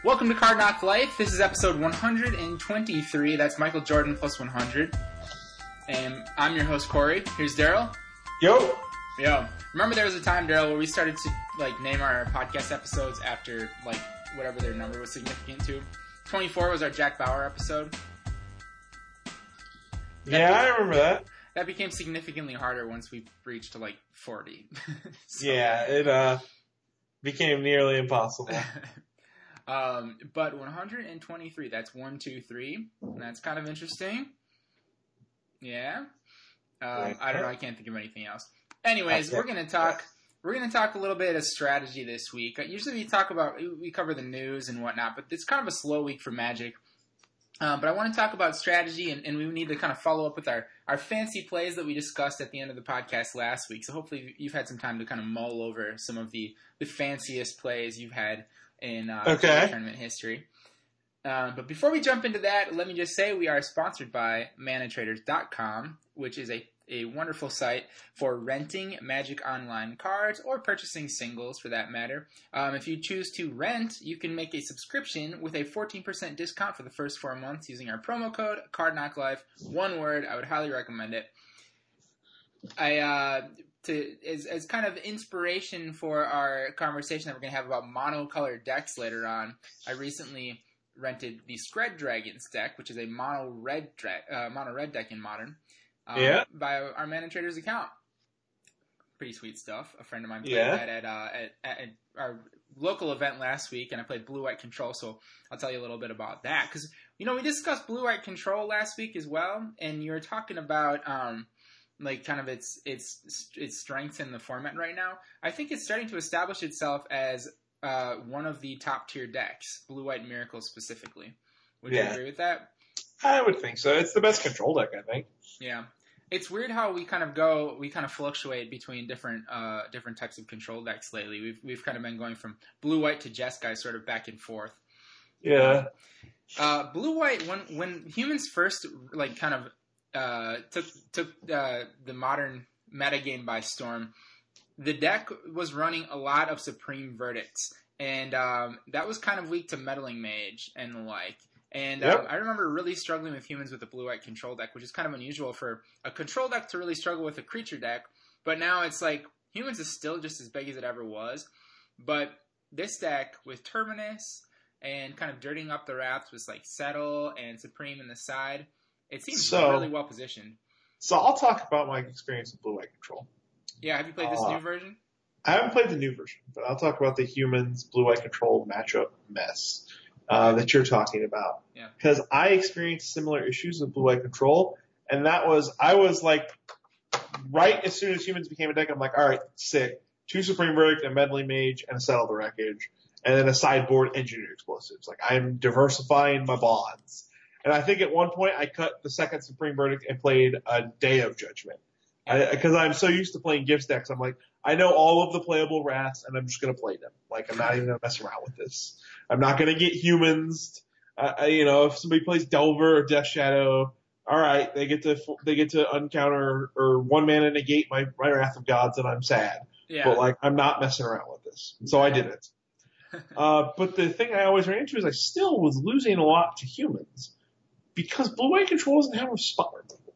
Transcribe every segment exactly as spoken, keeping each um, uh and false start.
Welcome to Card Knock Life. This is episode one hundred twenty-three. That's Michael Jordan plus one hundred. And I'm your host, Corey. Here's Daryl. Yo. Yo. Remember there was a time, Daryl, where we started to like name our podcast episodes after like whatever their number was significant to. twenty-four was our Jack Bauer episode. That yeah, be- I remember that. That became significantly harder once we reached to like forty. so, yeah, it uh became nearly impossible. Um, but one hundred twenty-three, that's one, two, three. And that's kind of interesting. Yeah. Um, I don't know. I can't think of anything else. Anyways, we're going to talk, we're going to talk a little bit of strategy this week. Usually we talk about, we cover the news and whatnot, but it's kind of a slow week for Magic. Um, but I want to talk about strategy, and, and we need to kind of follow up with our, our fancy plays that we discussed at the end of the podcast last week. So hopefully you've had some time to kind of mull over some of the, the fanciest plays you've had in uh, okay. tournament history. Uh, but before we jump into that, let me just say we are sponsored by mana traders dot com, which is a, a wonderful site for renting Magic Online cards or purchasing singles for that matter. Um, if you choose to rent, you can make a subscription with a fourteen percent discount for the first four months using our promo code CardKnockLife. One word. I would highly recommend it. I uh, to as as kind of inspiration for our conversation that we're going to have about monocolored decks later on, I recently rented the Scred Dragons deck, which is a mono red dra- uh, mono red deck in Modern, um, yeah. by our Mana Traders account. Pretty sweet stuff. A friend of mine played yeah. that at, uh, at at our local event last week, and I played Blue White Control, so I'll tell you a little bit about that. Because, you know, we discussed Blue White Control last week as well, and you were talking about um, like kind of its its its strengths in the format right now. I think it's starting to establish itself as uh, one of the top tier decks, Blue White Miracle specifically. Would yeah. you agree with that? I would think so. It's the best control deck, I think. Yeah. It's weird how we kind of go, we kind of fluctuate between different uh, different types of control decks lately. We've we've kind of been going from Blue White to Jeskai sort of back and forth. Yeah. Uh, Blue White, when when humans first like kind of uh, took took uh, the modern metagame by storm, the deck was running a lot of Supreme Verdicts, and um, that was kind of weak to Meddling Mage and the like. And yep. um, I remember really struggling with humans with the blue-white control deck, which is kind of unusual for a control deck to really struggle with a creature deck. But now it's like, humans is still just as big as it ever was. But this deck, with Terminus and kind of dirtying up the Wraths with like Settle and Supreme in the side, it seems so, really well positioned. So I'll talk about my experience with blue-white control. Yeah, have you played this uh, new version? I haven't played the new version, but I'll talk about the humans blue-white control matchup mess. Uh, that you're talking about. Yeah. Because I experienced similar issues with blue-white control, and that was, I was like, right as soon as humans became a deck, I'm like, alright, sick. Two Supreme Verdict, a Meddling Mage, and a Settle the Wreckage, and then a sideboard Engineer Explosives. Like, I'm diversifying my bonds. And I think at one point I cut the second Supreme Verdict and played a Day of Judgment. Because I'm so used to playing Gifts decks, I'm like, I know all of the playable Wraths, and I'm just going to play them. Like, I'm not even going to mess around with this. I'm not going to get humans. Uh, you know, if somebody plays Delver or Death Shadow, all right, they get to they get to uncounter or one mana negate my, my Wrath of Gods, and I'm sad. Yeah. But like, I'm not messing around with this. And so I did it. uh, but the thing I always ran into is I still was losing a lot to humans because blue-white control doesn't have a spot.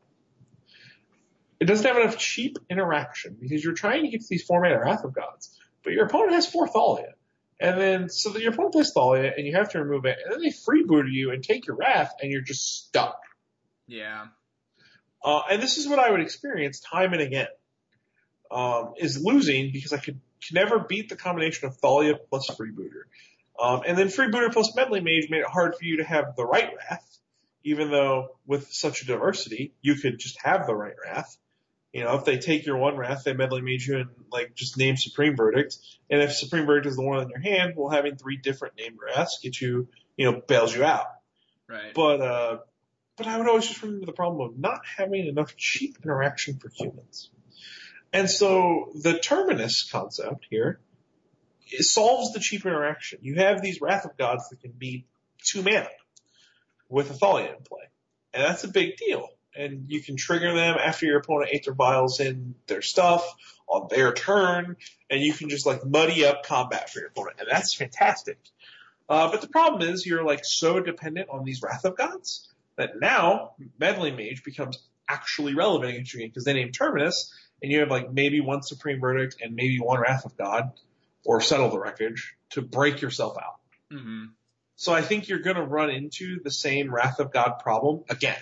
It doesn't have enough cheap interaction because you're trying to get to these four mana Wrath of Gods, but your opponent has four Thalia. And then, so that your opponent plays Thalia, and you have to remove it, and then they freebooter you and take your Wrath, and you're just stuck. Yeah. Uh, and this is what I would experience time and again, um, is losing because I could, could never beat the combination of Thalia plus freebooter. Um, and then freebooter plus Meddling Mage made it hard for you to have the right Wrath, even though with such a diversity, you could just have the right Wrath. You know, if they take your one Wrath, they Meddling Mage you and, like, just name Supreme Verdict. And if Supreme Verdict is the one in your hand, well, having three different named Wraths get you, you know, bails you out. Right. But, uh, but I would always just run into the problem of not having enough cheap interaction for humans. And so the Terminus concept here it solves the cheap interaction. You have these Wrath of Gods that can be two mana with a Thalia in play. And that's a big deal. And you can trigger them after your opponent Aether Vials in their stuff on their turn, and you can just like muddy up combat for your opponent, and that's fantastic. Uh, but the problem is you're like so dependent on these Wrath of Gods that now Meddling Mage becomes actually relevant against your game because they name Terminus and you have like maybe one Supreme Verdict and maybe one Wrath of God or Settle the Wreckage to break yourself out. Mm-hmm. So I think you're going to run into the same Wrath of God problem again.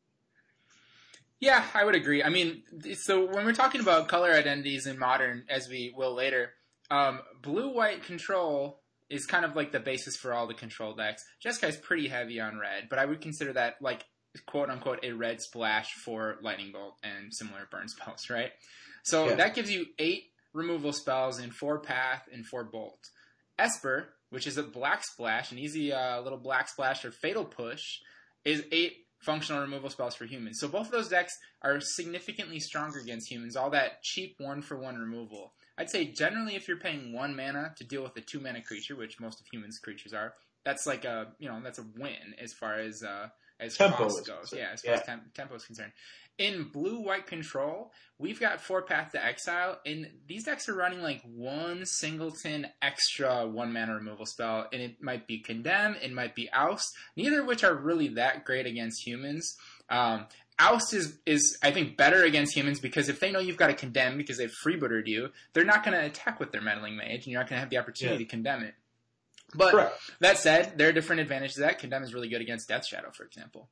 Yeah, I would agree. I mean, so when we're talking about color identities in Modern, as we will later, um, blue-white control is kind of like the basis for all the control decks. Jeskai is pretty heavy on red, but I would consider that like quote-unquote a red splash for Lightning Bolt and similar burn spells, right? So Yeah. that gives you eight removal spells in four Path and four Bolt. Esper, which is a black splash, an easy uh, little black splash or Fatal Push, is eight functional removal spells for humans. So both of those decks are significantly stronger against humans, all that cheap one-for-one removal. I'd say generally if you're paying one mana to deal with a two-mana creature, which most of humans' creatures are, that's like a, you know, that's a win as far as uh, as Tempo cost is goes. concerned. Yeah, as far Yeah. as temp- tempo is concerned. In blue-white control, we've got four Path to Exile, and these decks are running like one singleton extra one-mana removal spell, and it might be Condemn, it might be Oust, neither of which are really that great against humans. Um, Oust is, is, I think, better against humans because if they know you've got to Condemn because they've freebooted you, they're not going to attack with their Meddling Mage, and you're not going to have the opportunity Yeah. to Condemn it. But Correct. that said, there are different advantages to that. Condemn is really good against Death Shadow, for example.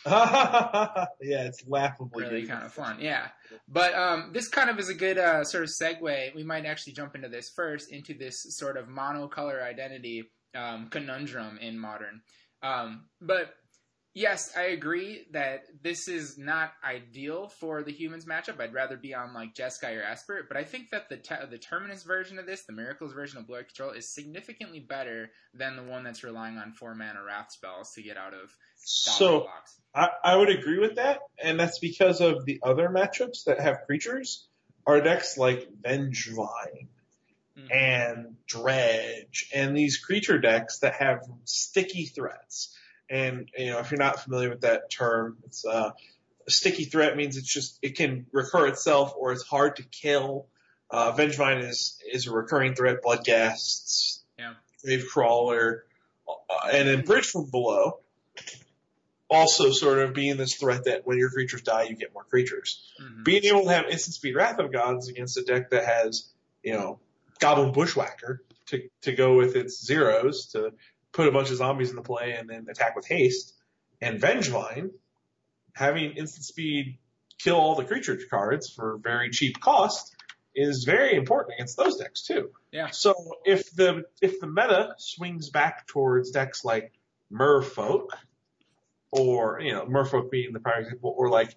Yeah, it's laughably Really good. kind of fun, yeah. But um, this kind of is a good uh, sort of segue. We might actually jump into this first, into this sort of monocolor identity um, conundrum in Modern. Um, but yes, I agree that this is not ideal for the humans matchup. I'd rather be on like Jeskai or Esper. But I think that the te- the Terminus version of this, the Miracles version of Blue Eye Control, is significantly better than the one that's relying on four mana Wrath spells to get out of So blocks. I, I would agree with that, and that's because of the other matchups that have creatures are decks like Vengevine Mhm. and Dredge and these creature decks that have sticky threats. And, you know, if you're not familiar with that term, it's uh, a sticky threat means it's just, it can recur itself or it's hard to kill. Uh, Vengevine is, is a recurring threat, Bloodghasts, Yeah. Gravecrawler, uh, and then Bridge from Below. Also sort of being this threat that when your creatures die, you get more creatures. Mhm. Being able to have instant speed Wrath of Gods against a deck that has, you know, Goblin Bushwhacker to, to go with its zeros to put a bunch of zombies into play and then attack with haste. And Vengevine, having instant speed kill all the creature cards for very cheap cost is very important against those decks too. Yeah. So if the, if the meta swings back towards decks like Merfolk, or, you know, Merfolk being the prime example, or like,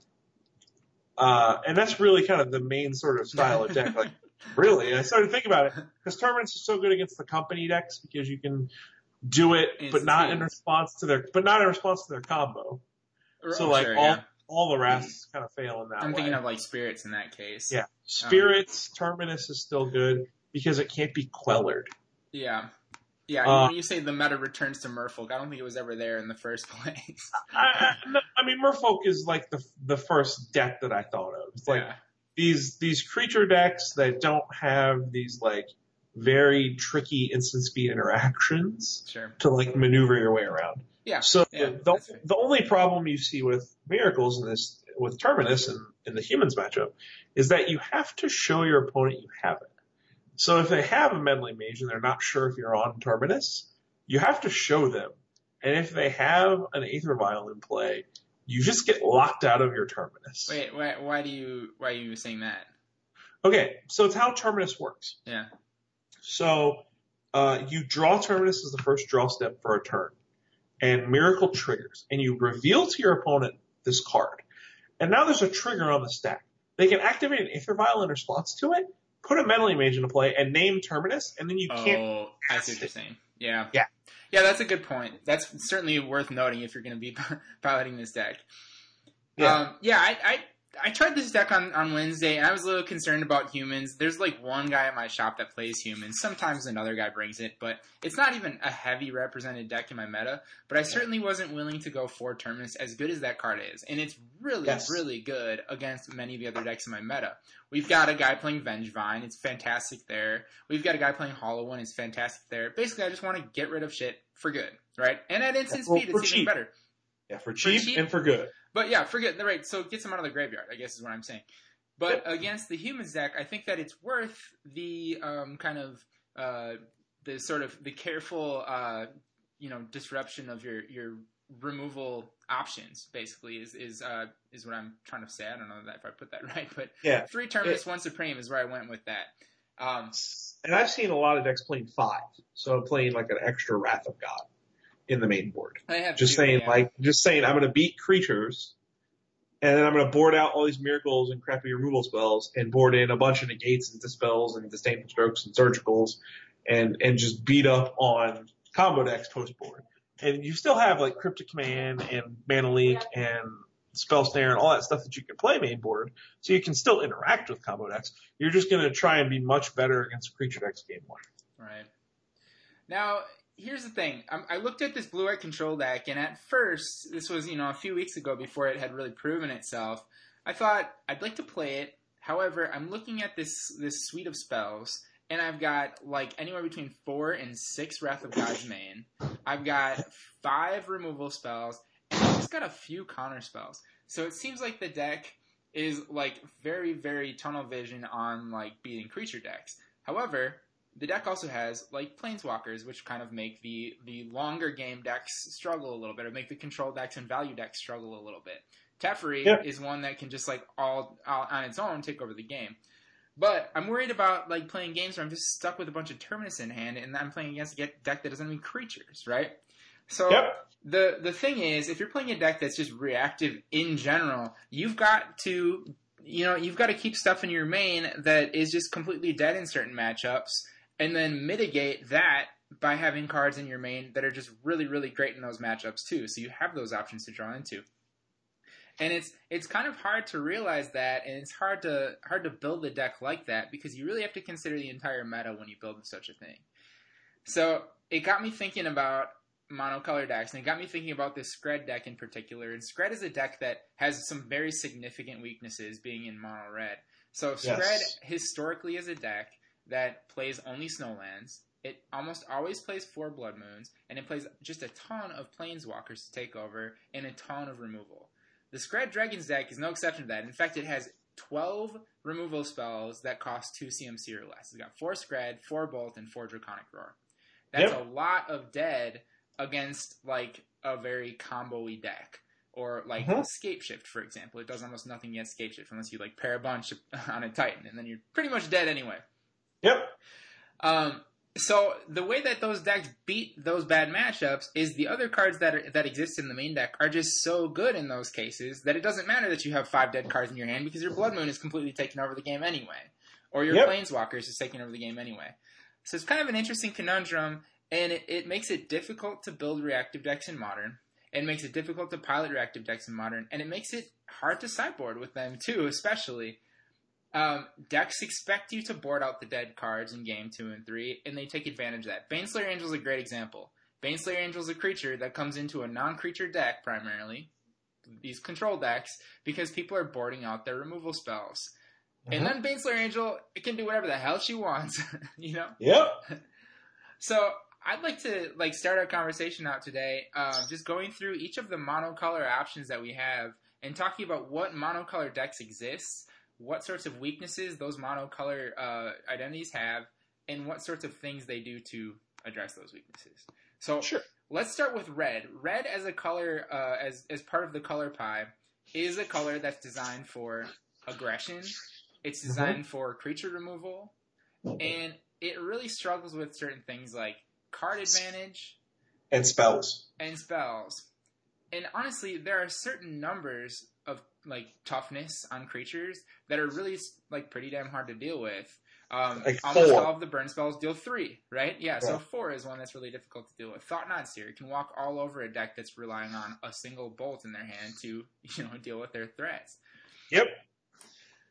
uh, and that's really kind of the main sort of style of deck. Like, really, I started to think about it, because Terminus is so good against the company decks, because you can do it, but Instant not speed. in response to their, but not in response to their combo. So Oh, like, sure, all, yeah. all the Wraths kind of fail in that I'm way. thinking of like Spirits in that case. Yeah. Spirits, Terminus is still good, because it can't be quellered. Yeah. Yeah, Uh, when you say the meta returns to Merfolk, I don't think it was ever there in the first place. I, I, no, I mean, Merfolk is like the the first deck that I thought of. It's like, yeah. these these creature decks that don't have these like very tricky instant speed interactions Sure. to like maneuver your way around. Yeah. So yeah, the that's fair. the only problem you see with Miracles in this with Terminus and in the humans matchup is that you have to show your opponent you have it. So if they have a Meddling Mage and they're not sure if you're on Terminus, you have to show them. And if they have an Aether Vial in play, you just get locked out of your Terminus. Wait, why, why do you why are you saying that? Okay, so it's how Terminus works. Yeah. So uh, you draw Terminus as the first draw step for a turn, and Miracle triggers, and you reveal to your opponent this card. And now there's a trigger on the stack. They can activate an Aether Vial in response to it, put a Meddling Mage into play, and name Terminus, and then you can't. Oh, I see what you're saying. Yeah. Yeah. Yeah, that's a good point. That's certainly worth noting if you're going to be piloting this deck. Yeah. Um, yeah, I, I I tried this deck on, on Wednesday, and I was a little concerned about humans. There's like one guy at my shop that plays humans. Sometimes another guy brings it, but it's not even a heavy represented deck in my meta. But I certainly wasn't willing to go for Terminus, as good as that card is. And it's really, yes. really good against many of the other decks in my meta. We've got a guy playing Vengevine. It's fantastic there. We've got a guy playing Hollow One. It's fantastic there. Basically, I just want to get rid of shit for good, right? And at instant well, speed, it's cheap. even better. Yeah, for cheap, for cheap and for good. But yeah, forget the right. So it gets them out of the graveyard, I guess is what I'm saying. But yep. against the humans deck, I think that it's worth the um, kind of uh, the sort of the careful, uh, you know, disruption of your your removal options. Basically, is is uh, is what I'm trying to say. I don't know that if I put that right, but yeah, three Terminus, one Supreme is where I went with that. Um, and I've seen a lot of decks playing five, so playing like an extra Wrath of God in the main board. I have just two, saying, yeah. like, just saying, I'm going to beat creatures, and then I'm going to board out all these miracles and crappy removal spells, and board in a bunch of negates and dispels and disdainful strokes and surgicals, and and just beat up on combo decks toast board. And you still have like Cryptic Command and Mana Leak and Spell Snare and all that stuff that you can play main board, so you can still interact with combo decks. You're just going to try and be much better against creature decks game one. Right. Now, here's the thing. I, I looked at this blue-white control deck, and at first, this was, you know, a few weeks ago before it had really proven itself, I thought, I'd like to play it. However, I'm looking at this this suite of spells, and I've got, like, anywhere between four and six Wrath of God's main. I've got five removal spells, and I've just got a few counter spells. So it seems like the deck is, like, very, very tunnel vision on, like, beating creature decks. However, the deck also has, like, Planeswalkers, which kind of make the, the longer game decks struggle a little bit, or make the control decks and value decks struggle a little bit. Teferi yeah. is one that can just, like, all, all on its own take over the game. But I'm worried about, like, playing games where I'm just stuck with a bunch of Terminus in hand, and I'm playing against a deck that doesn't have any creatures, right? So yep. the the thing is, if you're playing a deck that's just reactive in general, you've got to, you know, you've got to keep stuff in your main that is just completely dead in certain matchups, and then mitigate that by having cards in your main that are just really, really great in those matchups too. So you have those options to draw into. And it's it's kind of hard to realize that, and it's hard to hard to build a deck like that, because you really have to consider the entire meta when you build such a thing. So it got me thinking about monocolor decks, and it got me thinking about this Skred deck in particular. And Skred is a deck that has some very significant weaknesses, being in mono red. So Skred yes. historically is a deck that plays only snowlands. It almost always plays four blood moons, and it plays just a ton of planeswalkers to take over and a ton of removal. The Skred Dragons deck is no exception to that. In fact, it has twelve removal spells that cost two C M C or less. It's got four Skred, four Bolt, and four Draconic Roar. That's yep. a lot of dead against, like, a very combo-y deck. Or, like, mm-hmm. Scape Shift, for example. It does almost nothing against Scape Shift unless you, like, pair a bunch on a Titan, and then you're pretty much dead anyway. Yep. Um, so the way that those decks beat those bad matchups is the other cards that are, that exist in the main deck are just so good in those cases that it doesn't matter that you have five dead cards in your hand, because your Blood Moon is completely taking over the game anyway. Or your yep. Planeswalkers is taking over the game anyway. So it's kind of an interesting conundrum, and it, it makes it difficult to build reactive decks in Modern. It makes it difficult to pilot reactive decks in Modern, and it makes it hard to sideboard with them too, especially. Um, decks expect you to board out the dead cards in game two and three, and they take advantage of that. Baneslayer Angel is a great example. Baneslayer Angel is a creature that comes into a non-creature deck primarily, these control decks, because people are boarding out their removal spells. Mm-hmm. And then Baneslayer Angel, it can do whatever the hell she wants, you know? Yep. So I'd like to like start our conversation out today, um, just going through each of the monocolor options that we have and talking about what monocolor decks exist, what sorts of weaknesses those monocolor uh, identities have, and what sorts of things they do to address those weaknesses. So sure. Let's start with red. Red as a color, uh, as as part of the color pie, is a color that's designed for aggression. It's designed mm-hmm. for creature removal, and it really struggles with certain things like card advantage and spells. And spells. And honestly, there are certain numbers of like toughness on creatures that are really like pretty damn hard to deal with. Um, like almost four. all of the burn spells deal three, right? Yeah, yeah, so four is one that's really difficult to deal with. Thought-Knot Seer can walk all over a deck that's relying on a single bolt in their hand to, you know, deal with their threats. Yep.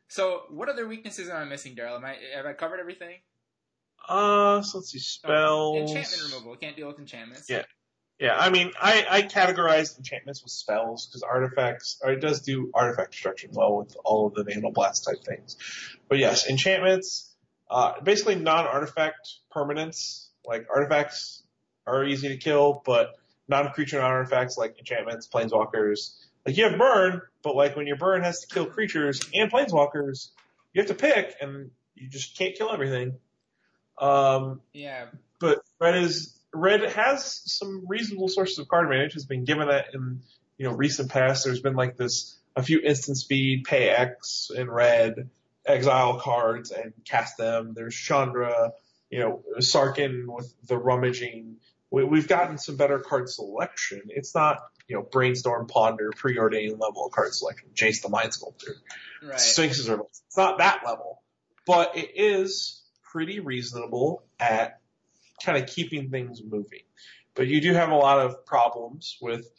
So, what other weaknesses am I missing, Daryl? Am I have I covered everything? Uh, so let's see, spells. Oh, enchantment removal. Can't deal with enchantments. Yeah. Yeah, I mean, I, I categorized enchantments with spells because artifacts, or it does do artifact destruction well with all of the Nano Blast type things. But yes, enchantments, uh, basically non-artifact permanents, like artifacts are easy to kill, but non-creature non-artifacts like enchantments, planeswalkers, like you have burn, but like when your burn has to kill creatures and planeswalkers, you have to pick and you just can't kill everything. Um, yeah. But red is, Red has some reasonable sources of card advantage. Has been given that in you know recent past. There's been like this a few instant speed, pay X in red, exile cards and cast them. There's Chandra, you know Sarkin with the rummaging. We, we've gotten some better card selection. It's not you know Brainstorm, Ponder, preordained level card selection. Jace the Mind Sculptor, Right. Sphinxes are. It's not that level, but it is pretty reasonable at kind of keeping things moving. But you do have a lot of problems with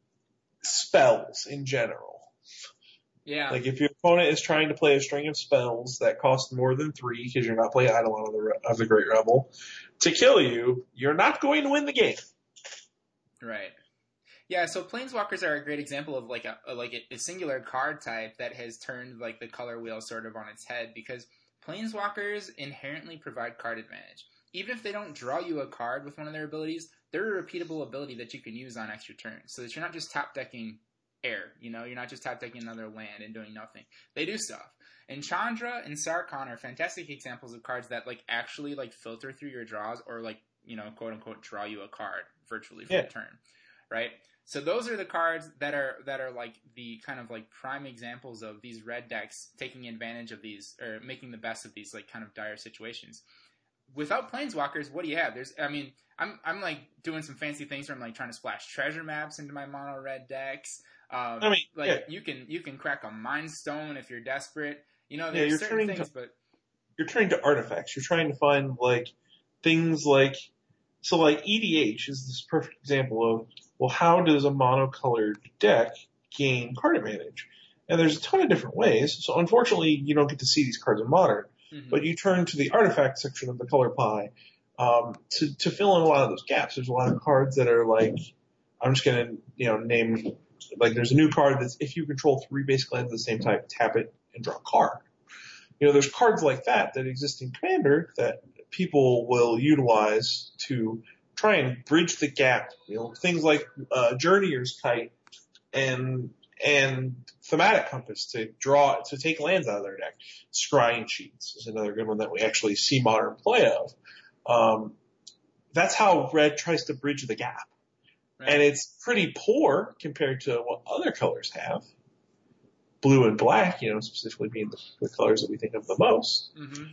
spells in general. Yeah. Like if your opponent is trying to play a string of spells that cost more than three because you're not playing Eidolon of the, of the Great Rebel to kill you, you're not going to win the game. Right. Yeah, so Planeswalkers are a great example of like a, a like a, a singular card type that has turned like the color wheel sort of on its head because Planeswalkers inherently provide card advantage. Even if they don't draw you a card with one of their abilities, they're a repeatable ability that you can use on extra turns. So that you're not just top decking air, you know, you're not just top decking another land and doing nothing. They do stuff. And Chandra and Sarkhan are fantastic examples of cards that like actually like filter through your draws or like, you know, quote unquote draw you a card virtually for Yeah. a turn. Right? So those are the cards that are that are like the kind of like prime examples of these red decks taking advantage of these or making the best of these like kind of dire situations. Without Planeswalkers, what do you have? There's, I mean, I'm I'm like doing some fancy things where I'm like trying to splash treasure maps into my mono red decks. Um, I mean, like yeah. you can you can crack a Mind Stone if you're desperate. You know, Yeah, there's you're certain turning things, to- but You're turning to artifacts. You're trying to find like things like so like E D H is this perfect example of well, how does a monocolored deck gain card advantage? And there's a ton of different ways. So unfortunately, you don't get to see these cards in Modern. mm-hmm. But you turn to the artifact section of the color pie um, to to fill in a lot of those gaps. There's a lot of cards that are like, I'm just gonna you know name like there's a new card that's if you control three basic lands of the same type, tap it and draw a card. You know, there's cards like that that exist in Commander that people will utilize to try and bridge the gap. You know, things like uh, Journeyer's Kite and and Thematic Compass to draw to take lands out of their deck. Scrying Sheets is another good one that we actually see modern play of. Um, that's how Red tries to bridge the gap, Right. and it's pretty poor compared to what other colors have. Blue and black, you know, specifically being the, the colors that we think of the most. Mm-hmm.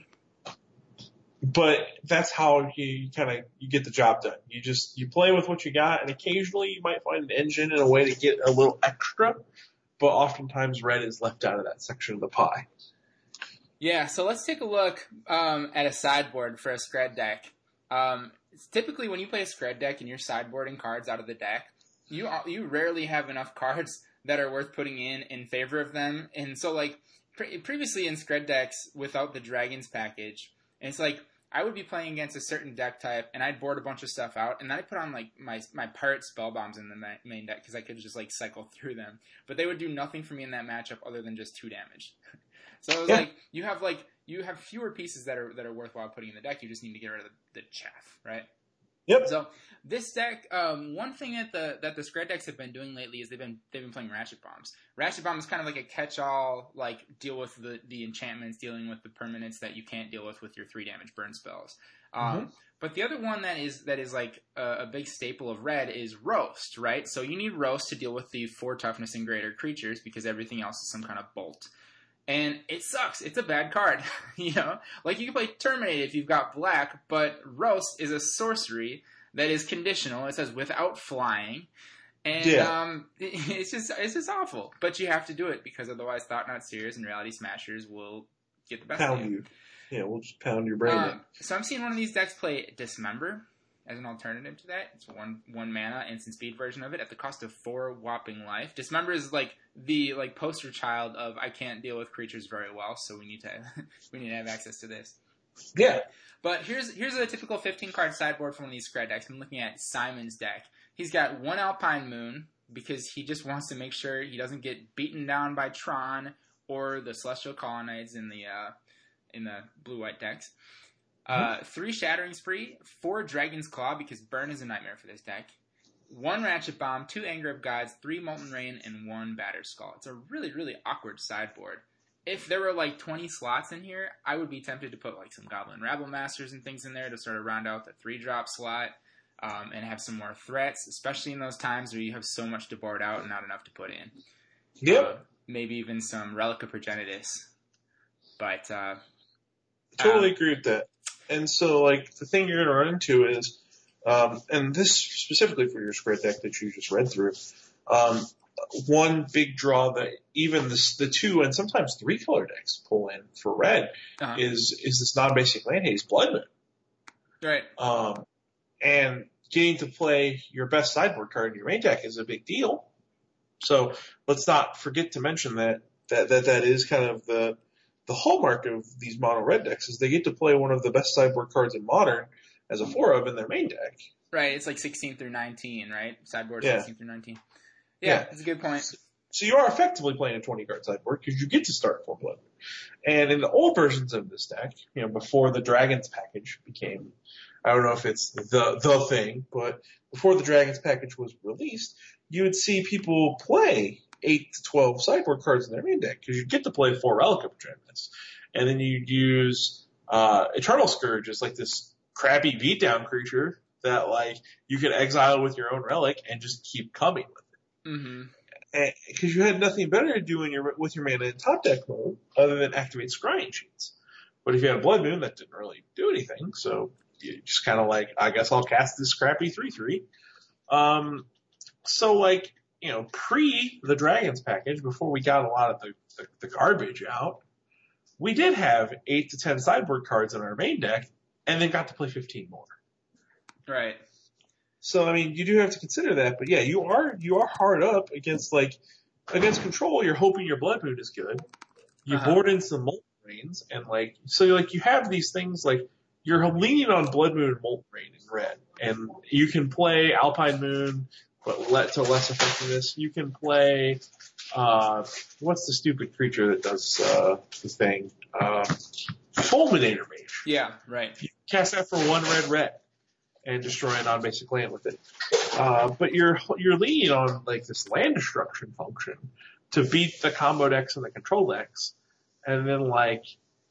But that's how you kind of you get the job done. You just you play with what you got, and occasionally you might find an engine and a way to get a little extra. But oftentimes, red is left out of that section of the pie. Yeah, so let's take a look um, at a sideboard for a Scred deck. Um, it's typically, when you play a Scred deck and you're sideboarding cards out of the deck, you you rarely have enough cards that are worth putting in in favor of them. And so, like, pre- previously in Scred decks without the Dragons package, and it's like, I would be playing against a certain deck type, and I'd board a bunch of stuff out, and then I'd put on, like, my my Pirate Spellbombs in the ma- main deck, because I could just, like, cycle through them. But they would do nothing for me in that matchup other than just two damage. So it was Yeah. like, you have, like, you have fewer pieces that are that are worthwhile putting in the deck, you just need to get rid of the, the chaff, right? Yep. So this deck, um, one thing that the that the Scred decks have been doing lately is they've been they've been playing Ratchet Bombs. Ratchet Bomb is kind of like a catch-all, like deal with the, the enchantments, dealing with the permanents that you can't deal with with your three damage burn spells. Um, Mm-hmm. But the other one that is that is like a, a big staple of Red is Roast, right? So you need Roast to deal with the four toughness and greater creatures because everything else is some kind of bolt. And it sucks. It's a bad card, you know? Like, you can play Terminate if you've got black, but Roast is a sorcery that is conditional. It says without flying. And Yeah. um, it's just it's just awful. But you have to do it because otherwise Thought Not Seers and Reality Smashers will get the best of Pound you. you. Yeah, we'll just pound your brain in. Um, so I'm seeing one of these decks play Dismember. as an alternative to that. It's one one mana instant speed version of it at the cost of four whopping life. Dismember is like the like poster child of I can't deal with creatures very well, so we need to we need to have access to this. Yeah. But here's here's a typical fifteen card sideboard for one of these Skred decks. I'm looking at Simon's deck. He's got one Alpine Moon because he just wants to make sure he doesn't get beaten down by Tron or the Celestial Colonnades in the uh, in the blue-white decks. Uh, mm-hmm. Three Shattering Spree, four Dragon's Claw because burn is a nightmare for this deck. One Ratchet Bomb, two Anger of Gods, three Molten Rain, and one Battered Skull. It's a really, really awkward sideboard. If there were like twenty slots in here, I would be tempted to put like some Goblin Rabble Masters and things in there to sort of round out the three drop slot um, and have some more threats, especially in those times where you have so much to board out and not enough to put in. Yep. Uh, maybe even some Relic of Progenitus. But uh, totally um, agree with that. And so, like, the thing you're going to run into is, um, and this specifically for your Skred deck that you just read through, um, one big draw that even the, the two and sometimes three color decks pull in for red uh-huh. is is this non-basic land haze Blood Moon. Right. Um, and getting to play your best sideboard card in your main deck is a big deal. So let's not forget to mention that that that, that is kind of the the hallmark of these mono red decks is they get to play one of the best sideboard cards in Modern as a four of in their main deck. Right. It's like sixteen through nineteen, right? Sideboard yeah. sixteen through nineteen. Yeah, yeah, that's a good point. So, so you are effectively playing a twenty-card sideboard because you get to start four Blood. And in the old versions of this deck, you know, before the Dragons package became, I don't know if it's the the thing, but before the Dragons package was released, you would see people play eight to twelve sideboard cards in their main deck because you'd get to play four Relic of Progenitus. And then you'd use uh, Eternal Scourge as like this crappy beatdown creature that like you could exile with your own Relic and just keep coming with. Mm-hmm. Because you had nothing better to do in your with your mana in top deck mode other than activate Scrying Sheets. But if you had a Blood Moon, that didn't really do anything. So you just kind of like, I guess I'll cast this crappy three three. Um, so like, you know, pre the Dragons package, before we got a lot of the, the, the garbage out, we did have eight to ten sideboard cards in our main deck, and then got to play fifteen more. Right. So, I mean, you do have to consider that, but yeah, you are, you are hard up against, like, against Control, you're hoping your Blood Moon is good. You uh-huh. board in some Molten Rains, and like, so like, you have these things, like, you're leaning on Blood Moon and Molten Rain in red, and you can play Alpine Moon, but let to less effectiveness. You can play, uh, what's the stupid creature that does, uh, the thing? Uh, Fulminator Mage. Yeah, right. You cast that for one red red. And destroy a non-basic land with it. Uh, but you're, you're leaning on, like, this land destruction function to beat the combo decks and the control decks. And then, like,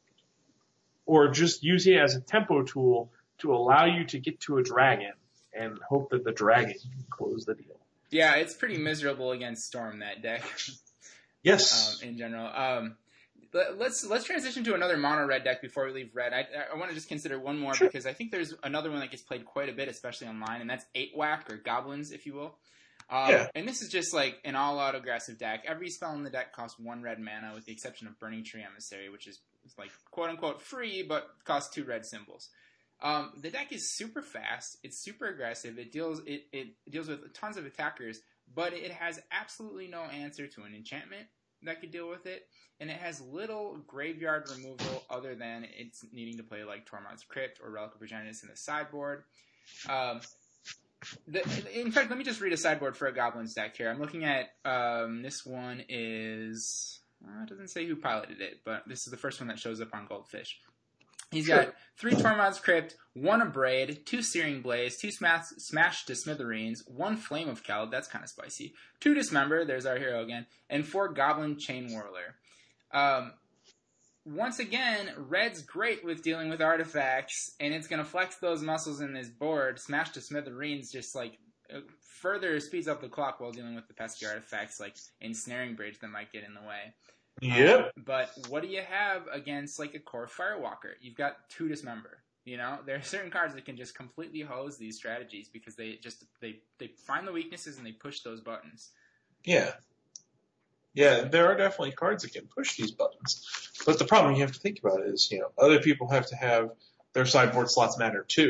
or just using it as a tempo tool to allow you to get to a dragon and hope that the dragon can close the deal. Yeah, it's pretty miserable against Storm, that deck. Yes. Um, in general. Um, Let's let's transition to another mono red deck before we leave red. I I want to just consider one more sure. because I think there's another one that gets played quite a bit, especially online, and that's eight whack or Goblins, if you will. Um, yeah. And this is just like an all-out aggressive deck. Every spell in the deck costs one red mana, with the exception of Burning Tree Emissary, which is like quote unquote free, but costs two red symbols. Um, the deck is super fast. It's super aggressive. It deals it it deals with tons of attackers, but it has absolutely no answer to an enchantment that could deal with it, and it has little graveyard removal other than it's needing to play like Tormod's Crypt or Relic of Progenitus in the sideboard. Um, the, in fact, let me just read a sideboard for a Goblins deck here. I'm looking at um, this one is uh, it doesn't say who piloted it, but this is the first one that shows up on Goldfish. He's sure. got three Tormod's Crypt, one Abrade, two Searing Blaze, two Smash, smash to Smithereens, one Flame of Keld, that's kind of spicy, two Dismember, there's our hero again, and four Goblin Chain Whirler. Um, once again, Red's great with dealing with artifacts, and it's going to flex those muscles in this board. Smash to Smithereens just, like, further speeds up the clock while dealing with the pesky artifacts, like Ensnaring Bridge that might get in the way. Yep. Um, but what do you have against, like, a core Firewalker? You've got two Dismember. You know, there are certain cards that can just completely hose these strategies because they just they they find the weaknesses and they push those buttons. Yeah. Yeah, there are definitely cards that can push these buttons. But the problem you have to think about is, you know, other people have to have their sideboard slots matter too.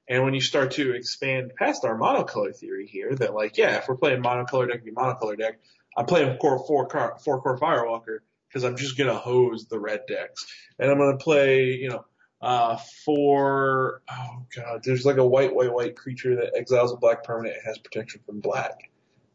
And when you start to expand past our monocolor theory here, that like, yeah, if we're playing monocolor deck, be monocolor deck, I'm playing core four car, four core Firewalker because I'm just gonna hose the red decks, and I'm gonna play, you know, uh, four. Oh god, there's like a white, white, white creature that exiles a black permanent and has protection from black.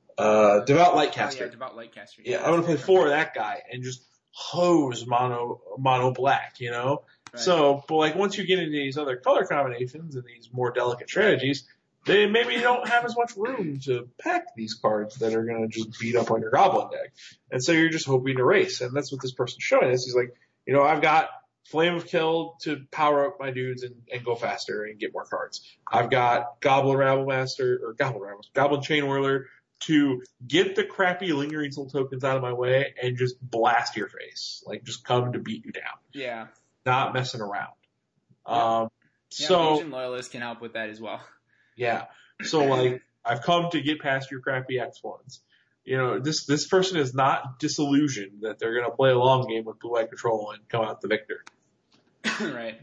Uh, Devout Lightcaster. Oh, yeah, Devout Lightcaster. Yeah, I'm gonna play four of that guy and just hose mono mono black, you know. Right. So, but like once you get into these other color combinations and these more delicate strategies, they maybe don't have as much room to pack these cards that are gonna just beat up on your Goblin deck, and so you're just hoping to race. And that's what this person's showing us. He's like, you know, I've got Flame of Kill to power up my dudes and, and go faster and get more cards. I've got Goblin Rabblemaster or Goblin Rabblemaster, Goblin Chain Whirler to get the crappy Lingering Soul tokens out of my way and just blast your face. Like, just come to beat you down. Yeah. Not messing around. Yeah. Um, yeah, so. Legion Loyalist can help with that as well. Yeah. So, like, I've come to get past your crappy X ones. You know, this, this person is not disillusioned that they're going to play a long game with blue-white control and come out the victor. Right.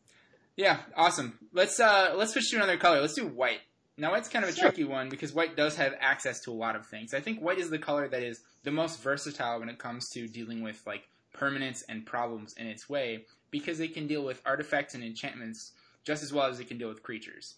Yeah, awesome. Let's, uh, let's switch to another color. Let's do white. Now, white's kind of a Sure. tricky one because white does have access to a lot of things. I think white is the color that is the most versatile when it comes to dealing with, like, permanents and problems in its way because it can deal with artifacts and enchantments just as well as it can deal with creatures.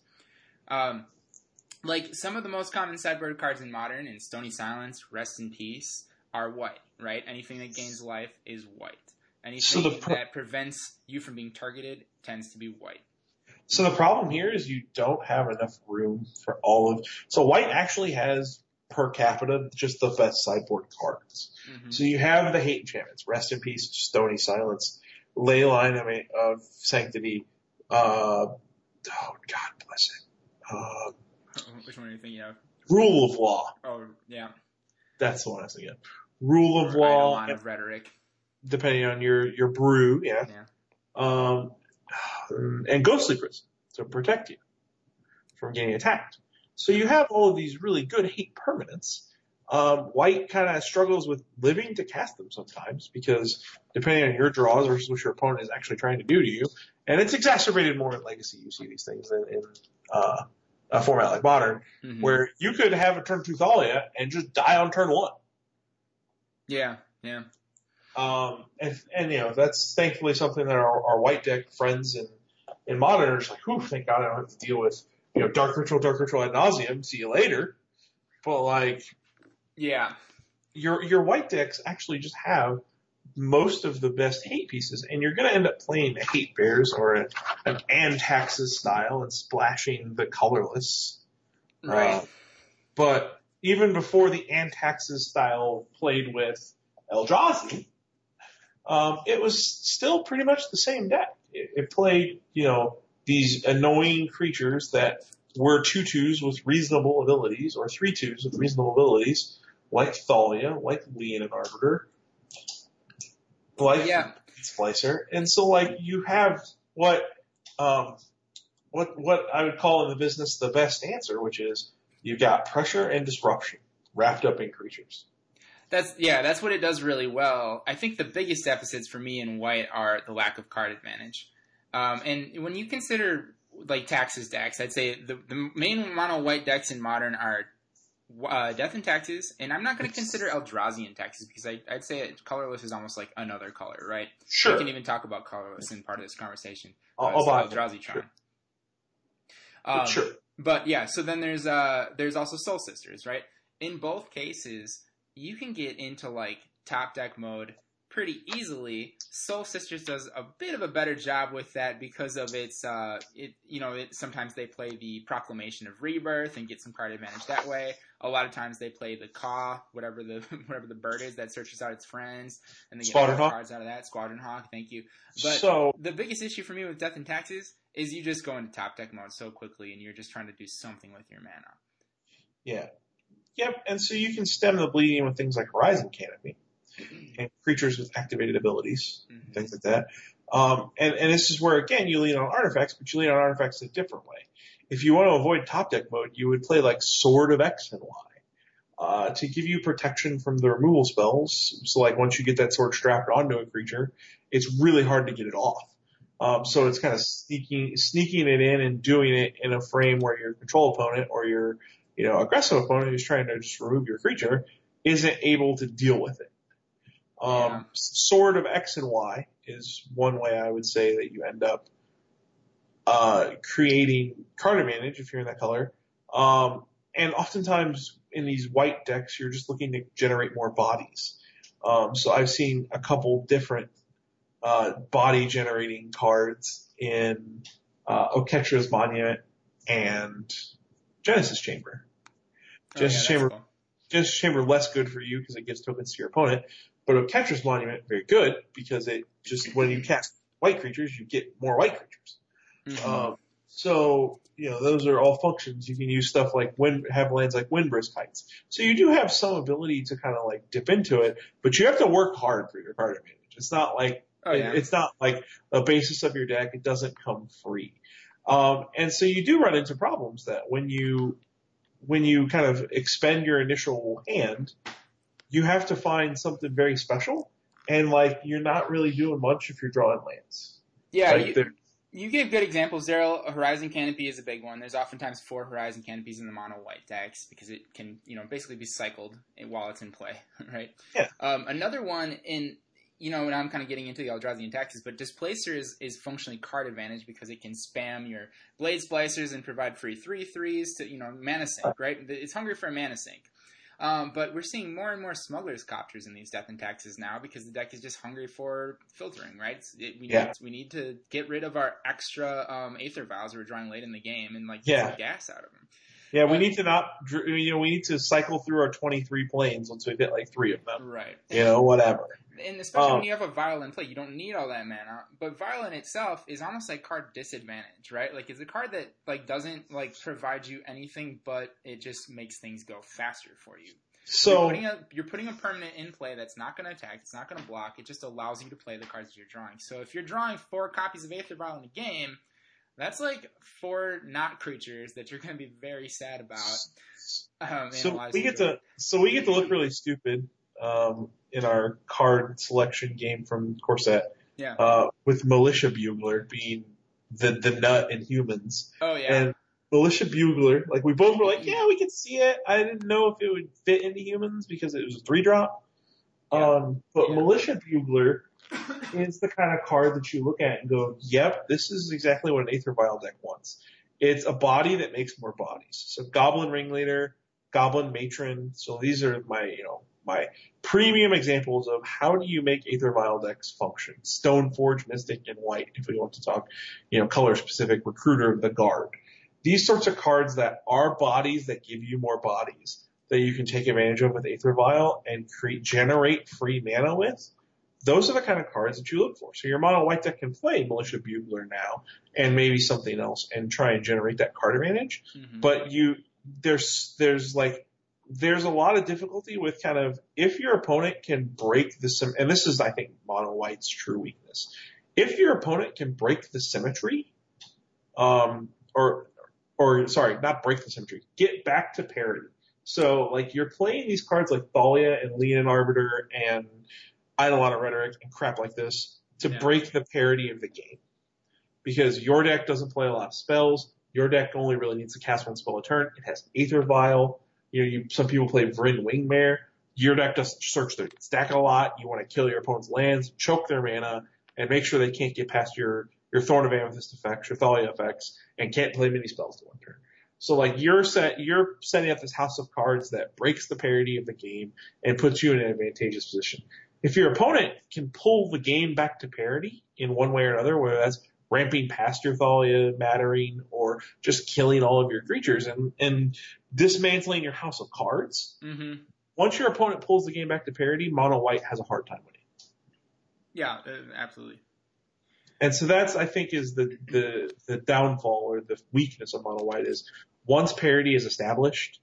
Um, like, some of the most common sideboard cards in Modern, in Stony Silence, Rest in Peace, are white, right? Anything that gains life is white. Anything so pro- that prevents you from being targeted tends to be white. So the problem here is you don't have enough room for all of. So white actually has per capita just the best sideboard cards. Mm-hmm. So you have the hate enchantments: Rest in Peace, Stony Silence, Leyline I mean, of Sanctity. Uh, oh God bless it. Uh, Which one are you thinking of? Rule of Law. Oh yeah, that's the one I was thinking of. Rule or of Law. Eidolon of Rhetoric. Depending on your your brew, yeah. Yeah. Um. And Ghostly Prison to protect you from getting attacked. So you have all of these really good hate permanents. Um, white kind of struggles with living to cast them sometimes because depending on your draws versus what your opponent is actually trying to do to you, and it's exacerbated more in Legacy. You see these things in, in uh, a format like Modern, mm-hmm. where you could have a turn two Thalia and just die on turn one. Yeah, yeah. Um, and, and, you know, that's thankfully something that our, our white deck friends in, in Modern are just like, whew, thank God I don't have to deal with, you know, Dark Ritual, Dark Ritual ad nauseum. See you later. But, like, yeah, your, your white decks actually just have most of the best hate pieces, and you're going to end up playing a hate bears or a, an Antaxes style and splashing the colorless. Right. Uh, but even before the Antaxes style played with Eldrazi, Um, it was still pretty much the same deck. It, it played, you know, these annoying creatures that were two twos with reasonable abilities, or three twos with reasonable abilities, like Thalia, like Leonin Arbiter, like yeah. Splicer. And so, like, you have what, um, what, what I would call in the business the best answer, which is you've got pressure and disruption wrapped up in creatures. That's yeah, that's what it does really well. I think the biggest deficits for me in white are the lack of card advantage. Um, and when you consider like Taxes decks, I'd say the, the main mono white decks in Modern are uh, Death and Taxes, and I'm not going to consider Eldrazi in Taxes because I, I'd say it, colorless is almost like another color, right? Sure. We can even talk about colorless in part of this conversation. I'll, uh, I'll so Eldrazi Tron. Sure. Um, sure. But yeah, so then there's uh, there's also Soul Sisters, right? In both cases, you can get into, like, top deck mode pretty easily. Soul Sisters does a bit of a better job with that because of its, uh, it, you know, it, sometimes they play the Proclamation of Rebirth and get some card advantage that way. A lot of times they play the Caw, whatever the whatever the bird is that searches out its friends, and they get Squadron more Hawk. cards out of that. Squadron Hawk, thank you. But so, the biggest issue for me with Death and Taxes is you just go into top deck mode so quickly, and you're just trying to do something with your mana. Yeah. Yep, and so you can stem the bleeding with things like Horizon Canopy and creatures with activated abilities, mm-hmm. things like that. Um, and, and this is where, again, you lean on artifacts, but you lean on artifacts a different way. If you want to avoid top deck mode, you would play like Sword of X and Y uh, to give you protection from the removal spells. So like once you get that sword strapped onto a creature, it's really hard to get it off. Um, so it's kind of sneaking sneaking it in and doing it in a frame where your control opponent or your you know aggressive opponent who's trying to just remove your creature isn't able to deal with it. Um, Yeah. Sword of X and Y is one way I would say that you end up uh, creating card advantage if you're in that color. Um, and oftentimes in these white decks, you're just looking to generate more bodies. Um, so I've seen a couple different uh, body generating cards in uh, Oketra's Monument and Genesis Chamber. Oh, Genesis yeah, that's Chamber, cool. Genesis Chamber less good for you because it gives tokens to your opponent, but Oketra's Monument very good because it just when you cast white creatures, you get more white creatures. Mm-hmm. Um, so, you know, those are all functions. You can use stuff like wind, have lands like Windbrisk Heights. So you do have some ability to kind of like dip into it, but you have to work hard for your card advantage. It's not like, Oh, yeah. it, it's not like a basis of your deck. It doesn't come free. Um, and so you do run into problems that when you, when you kind of expend your initial hand, you have to find something very special. And like, you're not really doing much if you're drawing lands. Yeah, Like, you, you gave good examples there. A Horizon Canopy is a big one. There's oftentimes four Horizon Canopies in the mono white decks because it can, you know, basically be cycled while it's in play, right? Yeah. Um, another one in, you know, and I'm kind of getting into the Eldrazi and taxes, but Displacer is, is functionally card advantage because it can spam your Blade Splicers and provide free three threes to, you know, mana sink, right? It's hungry for a mana sink. Um, but we're seeing more and more Smuggler's Copters in these Death and Taxes now because the deck is just hungry for filtering, right? It, we, Yeah. need, we need to get rid of our extra um, Aether Vials we're drawing late in the game and like get Yeah. some gas out of them. Yeah, we But- need to not, you know, we need to cycle through our twenty-three planes once we've hit like three of them. Right. You know, whatever. And especially Um, when you have a Vial in play, you don't need all that mana. But Vial in itself is almost like card disadvantage, right? Like it's a card that like doesn't like provide you anything, but it just makes things go faster for you. So, you're putting, a, you're putting a permanent in play that's not going to attack, it's not going to block, it just allows you to play the cards that you're drawing. So if you're drawing four copies of Aether Vial in a game, that's like four not creatures that you're going to be very sad about. Um, so analyzing we get through. to, so we get to look really stupid, um, in our card selection game from Corset, Yeah. uh, with Militia Bugler being the, the nut in Humans. Oh, yeah. And Militia Bugler, like we both were like, yeah, we could see it. I didn't know if it would fit into Humans because it was a three drop. Yeah. Um, but Yeah. Militia Bugler is the kind of card that you look at and go, yep, this is exactly what an Aether Vial deck wants. It's a body that makes more bodies. So Goblin Ringleader, Goblin Matron. So these are my, you know, my premium examples of how do you make Aether Vial decks function. Stoneforge, Mystic, and White, if we want to talk, you know, color specific, Recruiter, the Guard. These sorts of cards that are bodies that give you more bodies that you can take advantage of with Aether Vial and create, generate free mana with. Those are the kind of cards that you look for. So your mono white deck can play Militia Bugler now and maybe something else and try and generate that card advantage. Mm-hmm. But you, there's, there's like, there's a lot of difficulty with kind of, if your opponent can break the, sim- and this is, I think, mono white's true weakness. If your opponent can break the symmetry, um, or, or sorry, not break the symmetry, get back to parity. So like you're playing these cards like Thalia and Leonin Arbiter and Eidolon Rhetoric and crap like this to Yeah. break the parity of the game. Because your deck doesn't play a lot of spells. Your deck only really needs to cast one spell a turn. It has Aether Vial. You know, you, some people play Vryn Wingmare. Your deck doesn't search their stack a lot. You want to kill your opponent's lands, choke their mana, and make sure they can't get past your, your Thorn of Amethyst effects, your Thalia effects, and can't play many spells to one turn. So like you're set, you're setting up this house of cards that breaks the parity of the game and puts you in an advantageous position. If your opponent can pull the game back to parity in one way or another, whether that's ramping past your Thalia, Mattering, or just killing all of your creatures and, and dismantling your house of cards, Mm-hmm. once your opponent pulls the game back to parity, mono white has a hard time winning. Yeah, uh, absolutely. And so that's, I think, is the, the, the downfall or the weakness of mono white is once parity is established,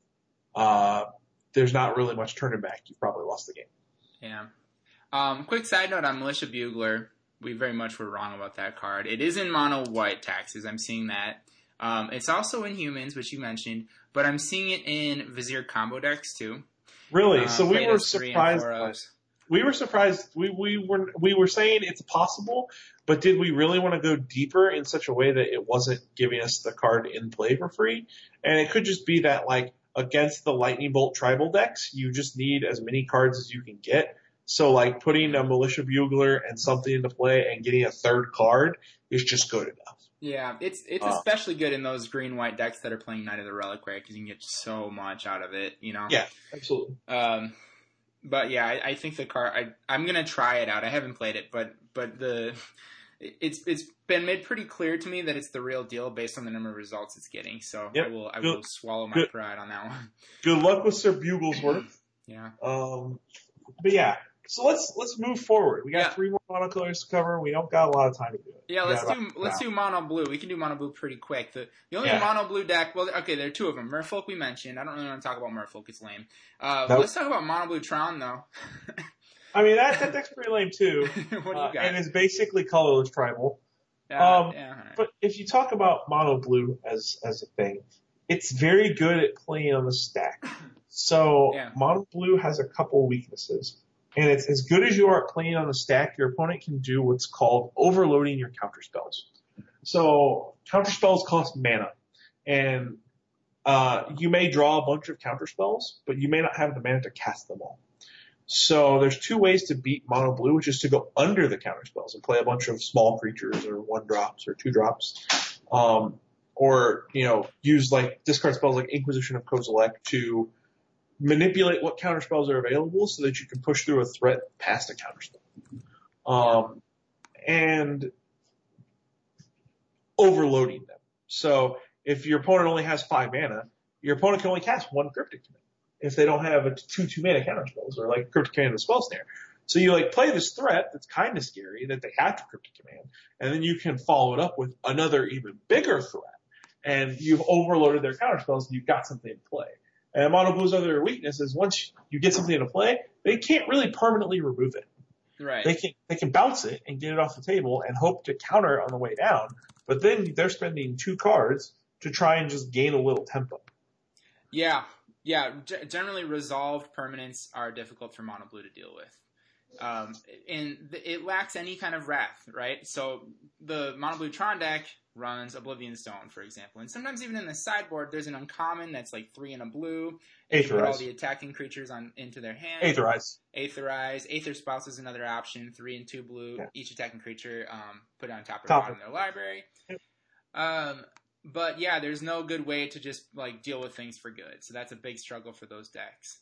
uh, there's not really much turning back. You've probably lost the game. Yeah. Um, quick side note on Militia Bugler. We very much were wrong about that card. It is in mono white taxes. I'm seeing that. Um, it's also in Humans, which you mentioned, but I'm seeing it in Vizier combo decks too. Really? Uh, so we played were as three and surprised. four By, O's. we were surprised. We we were we were saying it's possible, but did we really want to go deeper in such a way that it wasn't giving us the card in play for free? And it could just be that like against the Lightning Bolt tribal decks, you just need as many cards as you can get. So like putting a Militia Bugler and something into play and getting a third card is just good enough. Yeah, it's it's uh, especially good in those green-white decks that are playing Knight of the Reliquary because you can get so much out of it, you know? Yeah, absolutely. Um, but yeah, I, I think the card, I, I'm going to try it out. I haven't played it, but but the it's it's been made pretty clear to me that it's the real deal based on the number of results it's getting. So yep. I will I good, will swallow my good, pride on that one. Good luck with Sir Buglesworth. Yeah. Um, but yeah. So let's let's move forward. We got yeah. three more monocolors to cover. We don't got a lot of time to do it. Yeah, we let's do let's do mono blue. We can do mono blue pretty quick. The the only yeah. mono blue deck. Well, okay, there are two of them. Merfolk we mentioned. I don't really want to talk about Merfolk. It's lame. Uh, nope. Let's talk about mono blue Tron though. I mean that that deck's pretty lame too. What do you got? Uh, and it's basically colorless tribal. Yeah, um, yeah, right. But if you talk about mono blue as as a thing, it's very good at playing on the stack. So yeah. mono blue has a couple weaknesses. And it's as good as you are at playing on the stack, your opponent can do what's called overloading your counterspells. So counterspells cost mana. And uh you may draw a bunch of counterspells, but you may not have the mana to cast them all. So there's two ways to beat mono blue, which is to go under the counterspells and play a bunch of small creatures or one drops or two drops. Um or, you know, use like discard spells like Inquisition of Kozilek to manipulate what counterspells are available so that you can push through a threat past a counterspell. Um, and overloading them. So if your opponent only has five mana, your opponent can only cast one Cryptic Command if they don't have a two two mana counterspells or like Cryptic Command and Spell Snare. So you like play this threat that's kind of scary that they have to Cryptic Command, and then you can follow it up with another even bigger threat, and you've overloaded their counterspells and you've got something in play. And mono blue's other weakness is once you get something into play, they can't really permanently remove it. Right. They can they can bounce it and get it off the table and hope to counter it on the way down, but then they're spending two cards to try and just gain a little tempo. Yeah, yeah. G- generally, resolved permanents are difficult for mono blue to deal with. Um, and th- it lacks any kind of wrath, right? So the mono blue Tron deck runs Oblivion Stone, for example. And sometimes even in the sideboard, there's an uncommon that's like three and a blue. You put all the attacking creatures on into their hand. Aetherize. Aetherize. Aether Spouse is another option. Three and two blue. Yeah. Each attacking creature um, put it on top or top bottom of their library. Yep. Um, but yeah, there's no good way to just like deal with things for good. So that's a big struggle for those decks.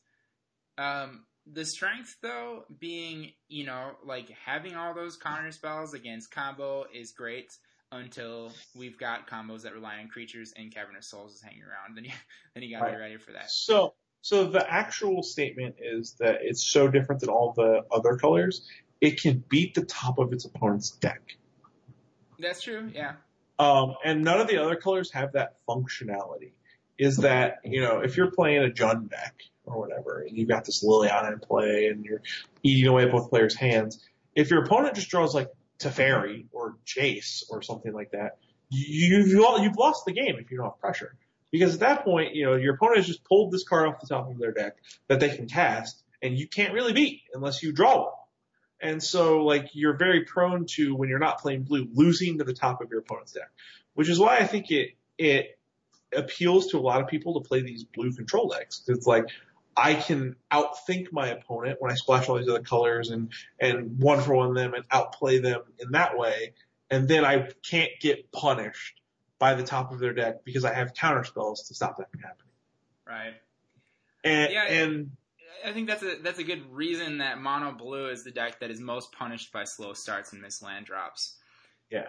Um, the strength, though, being, you know, like having all those counter spells against combo is great. Until we've got combos that rely on creatures and Cavernous Souls is hanging around, then you then you gotta right. be ready for that. So, so the actual statement is that it's so different than all the other colors, it can beat the top of its opponent's deck. That's true, yeah. Um, and none of the other colors have that functionality. Is that, you know, if you're playing a Jund deck or whatever, and you've got this Liliana in play, and you're eating away at both players' hands, if your opponent just draws like Teferi or Jace or something like that, you've you've lost the game if you don't have pressure. Because at that point, you know, your opponent has just pulled this card off the top of their deck that they can cast, and you can't really beat unless you draw one. And so, like, you're very prone to, when you're not playing blue, losing to the top of your opponent's deck. Which is why I think it it appeals to a lot of people to play these blue control decks. It's like, I can outthink my opponent when I splash all these other colors and, and one for one them and outplay them in that way. And then I can't get punished by the top of their deck because I have counter spells to stop that from happening. Right. And, yeah, and I think that's a, that's a good reason that mono blue is the deck that is most punished by slow starts and missed land drops. Yeah.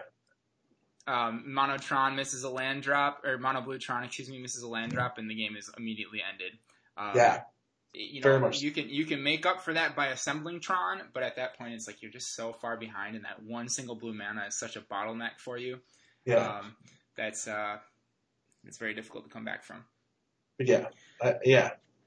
Um, Monotron misses a land drop, or Mono Blue Tron, excuse me, misses a land drop, and the game is immediately ended. Um, yeah. You know, Very much. you can you can make up for that by assembling Tron, but at that point, it's like you're just so far behind, and that one single blue mana is such a bottleneck for you. Yeah. Um, that's uh, it's very difficult to come back from. Yeah. Uh, yeah.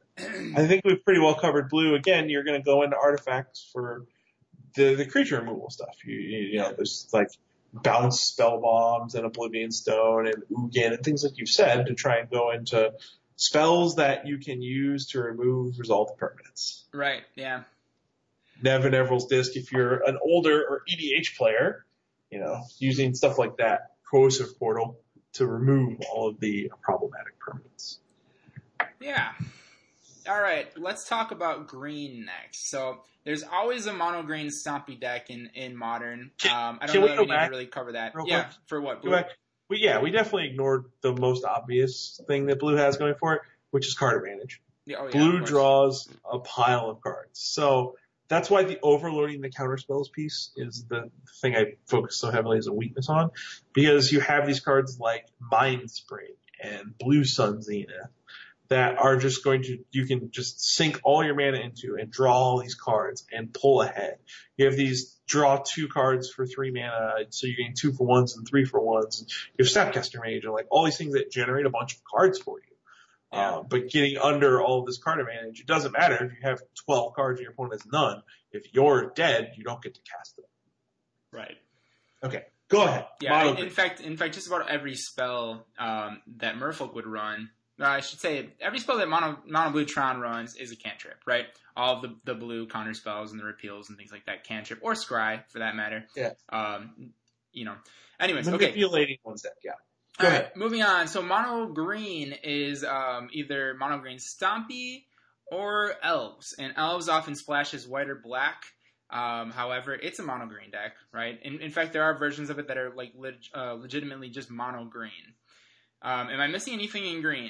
I think we've pretty well covered blue. Again, you're going to go into artifacts for the the creature removal stuff. You you, you know, there's like bounce spell bombs and Oblivion Stone and Ugin and things like you've said to try and go into spells that you can use to remove resolved permanents. Right, yeah. Nevin Everill's disc if you're an older or E D H player, you know, using stuff like that, Corrosive Portal, to remove all of the problematic permanents. Yeah. All right, let's talk about green next. So there's always a mono green Stompy deck in, in Modern. Can, um, I don't can know we that go we need back to really cover that. real Yeah, quick? for what? Go Blue? back. Well, yeah, we definitely ignored the most obvious thing that Blue has going for it, which is card advantage. Yeah, oh, yeah, Blue of course. draws a pile of cards. So that's why the overloading the counter spells piece is the thing I focus so heavily as a weakness on, because you have these cards like Mind Spring and Blue Sun Zenith that are just going to, you can just sink all your mana into and draw all these cards and pull ahead. You have these draw two cards for three mana, so you're getting two for ones and three for ones. You have Snapcaster Mage and like all these things that generate a bunch of cards for you. Yeah. Uh, but getting under all of this card advantage, it doesn't matter if you have twelve cards and your opponent has none. If you're dead, you don't get to cast them. Right. Okay, go ahead. Yeah. Mono In, green. in fact, in fact, just about every spell um, that Merfolk would run, uh, I should say every spell that Mono Mono Blue Tron runs is a cantrip, right? All of the the blue counter spells and the repeals and things like that, cantrip or scry for that matter. Yeah. Um, you know. Anyways, okay. Manipulating one's deck, yeah. Go All ahead. right, moving on. So mono green is um, either mono green Stompy or Elves, and Elves often splashes white or black. Um, however, it's a mono green deck, right? In, in fact, there are versions of it that are like leg, uh, legitimately just mono green. Um, am I missing anything in green?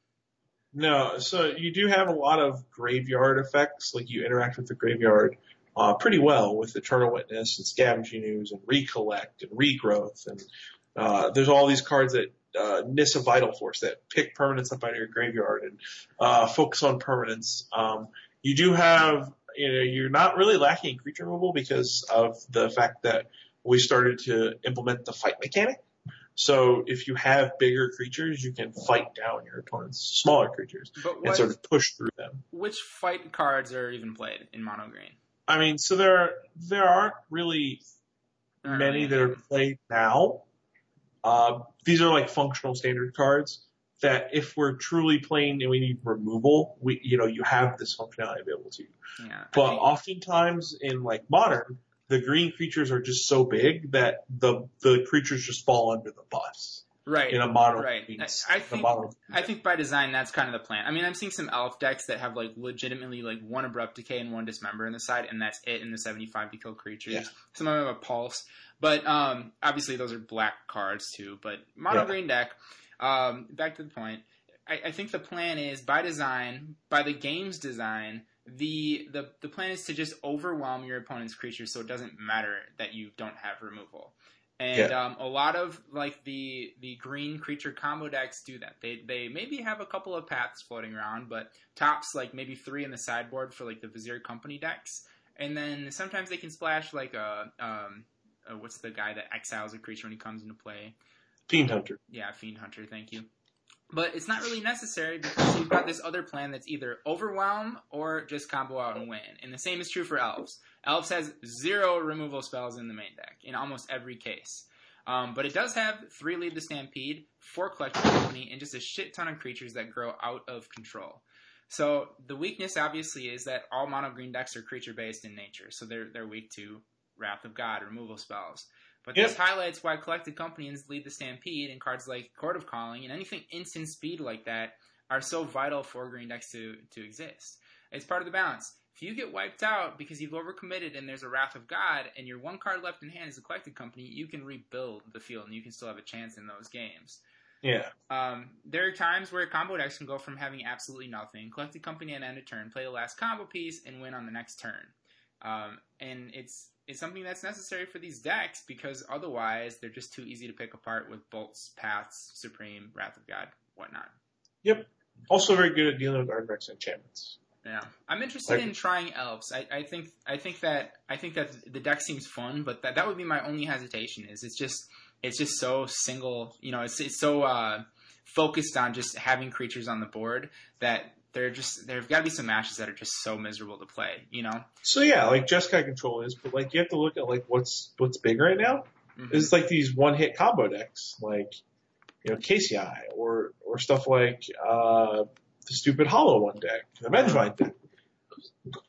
No, so you do have a lot of graveyard effects, like you interact with the graveyard uh, pretty well with Eternal Witness and Scavenging Ooze and Recollect and Regrowth, and uh, there's all these cards that uh, Nissa Vital Force that pick permanents up out of your graveyard and uh, focus on permanents. Um, you do have, you know, you're not really lacking in creature removal because of the fact that we started to implement the fight mechanic. So if you have bigger creatures, you can fight down your opponent's smaller creatures But and what, sort of push through them. which fight cards are even played in mono green? I mean, so there there aren't really There aren't many really that are any. played now. Uh, these are like functional standard cards that if we're truly playing and we need removal, we you know you have this functionality available to you. Yeah, I But think- oftentimes in like modern, the green creatures are just so big that the the creatures just fall under the bus right. in a mono. Right. green- I- I a think- mono- I think by design, that's kind of the plan. I mean, I'm seeing some elf decks that have like legitimately like one Abrupt Decay and one Dismember in the side, and that's it in the seventy-five to kill creatures. Yeah. Some of them have a Pulse, but um, obviously those are black cards too. But mono Yeah. green deck. Um, back to the point. I, I think the plan is by design, by the game's design. The, the the plan is to just overwhelm your opponent's creatures, so it doesn't matter that you don't have removal. And Yeah. um, a lot of like the the green creature combo decks do that. They they maybe have a couple of paths floating around, but tops like maybe three in the sideboard for like the Vizier Company decks, and then sometimes they can splash like a um uh what's the guy that exiles a creature when he comes into play? Fiend Hunter. Yeah, Fiend Hunter. Thank you. But it's not really necessary because you've got this other plan that's either overwhelm or just combo out and win. And the same is true for Elves. Elves has zero removal spells in the main deck in almost every case. Um, but it does have three Lead the Stampede, four Collector Company, and just a shit ton of creatures that grow out of control. So the weakness obviously is that all mono green decks are creature based in nature. So they're they're weak to Wrath of God, removal spells. But Yep. this highlights why Collected Companions Lead the Stampede and cards like Court of Calling and anything instant speed like that are so vital for green decks to, to exist. It's part of the balance. If you get wiped out because you've overcommitted and there's a Wrath of God and your one card left in hand is a Collected Company, you can rebuild the field and you can still have a chance in those games. Yeah. Um, there are times where combo decks can go from having absolutely nothing, Collected Company at end of turn, play the last combo piece, and win on the next turn. Um, and it's it's something that's necessary for these decks because otherwise they're just too easy to pick apart with Bolts, Paths, Supreme, Wrath of God, whatnot. Yep. Also very good at dealing with artifacts and enchantments. Yeah, I'm interested Like- in trying Elves. I, I think I think that I think that the deck seems fun, but that that would be my only hesitation. Is it's just it's just so single, you know, it's it's so uh, focused on just having creatures on the board that they're just there've got to be some matches that are just so miserable to play, you know. So yeah, like Jeskai Control is, but like you have to look at like what's what's big right now. Mhm. It's like these one hit combo decks, like you know K C I or or stuff like uh the stupid Hollow One deck, the Vengevine deck.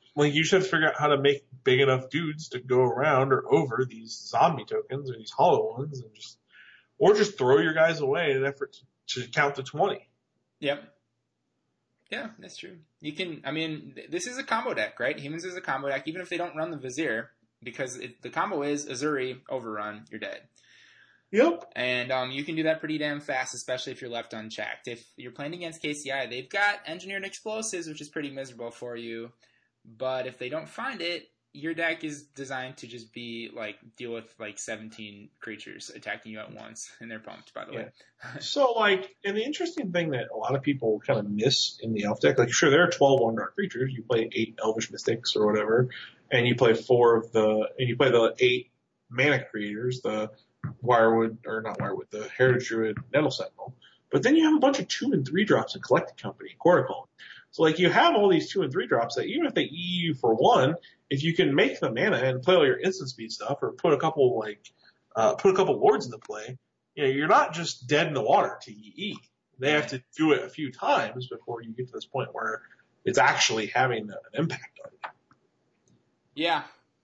Like, you should figure out how to make big enough dudes to go around or over these zombie tokens or these hollow ones, and just, or just throw your guys away in an effort to, to count to twenty. Yep. Yeah, that's true. You can, I mean, th- this is a combo deck, right? Humans is a combo deck, even if they don't run the Vizier, because it, the combo is Azuri, Overrun, you're dead. Yep. And um, you can do that pretty damn fast, especially if you're left unchecked. If you're playing against K C I, they've got Engineered Explosives, which is pretty miserable for you. But if they don't find it, your deck is designed to just be, like, deal with, like, seventeen creatures attacking you at once. And they're pumped, by the Yeah. way. So, like, and the interesting thing that a lot of people kind of miss in the Elf deck, like, sure, there are twelve one-drop creatures. You play eight Elvish Mystics or whatever, and you play four of the, and you play the eight mana creators, the Wirewood, or not Wirewood, the Heritage Druid, Nettle Sentinel. But then you have a bunch of two and three drops in Collected Company, Quarter Column. So, like, you have all these two and three drops that even if they E you for one, if you can make the mana and play all your instant speed stuff, or put a couple, like, uh, put a couple lords into play, you know, you're not just dead in the water to E E. They have to do it a few times before you get to this point where it's actually having an impact on you. Yeah.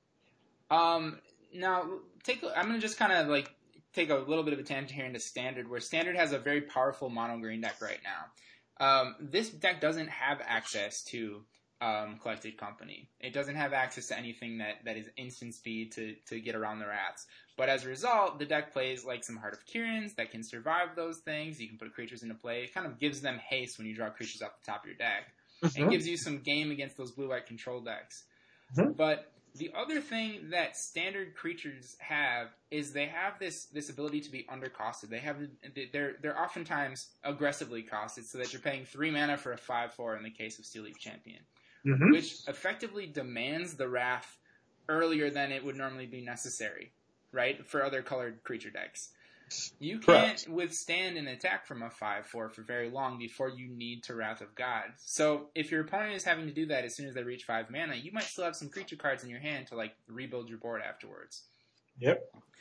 Um, now, take. I'm going to just kind of, like, take a little bit of a tangent here into Standard, where Standard has a very powerful mono-green deck right now. Um, this deck doesn't have access to um, Collected Company. It doesn't have access to anything that, that is instant speed to, to get around the rats. But as a result, the deck plays like some Heart of Kirans that can survive those things. You can put creatures into play. It kind of gives them haste when you draw creatures off the top of your deck. Mm-hmm. And gives you some game against those blue-white control decks. Mm-hmm. But the other thing that Standard creatures have is they have this, this ability to be undercosted. They have they're they're oftentimes aggressively costed, so that you're paying three mana for a five four in the case of Steel Leaf Champion, mm-hmm. which effectively demands the Wrath earlier than it would normally be necessary, right? For other colored creature decks. You can't Correct. withstand an attack from a five four for very long before you need to Wrath of God. So if your opponent is having to do that as soon as they reach five mana, you might still have some creature cards in your hand to, like, rebuild your board afterwards. Yep.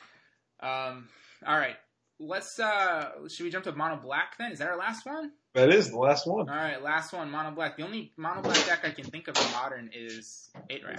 Um. All right. Let's. Uh. Should we jump to Mono Black then? Is that our last one? That is the last one. All right. Last one. Mono Black. The only Mono Black deck I can think of in Modern is eight rat.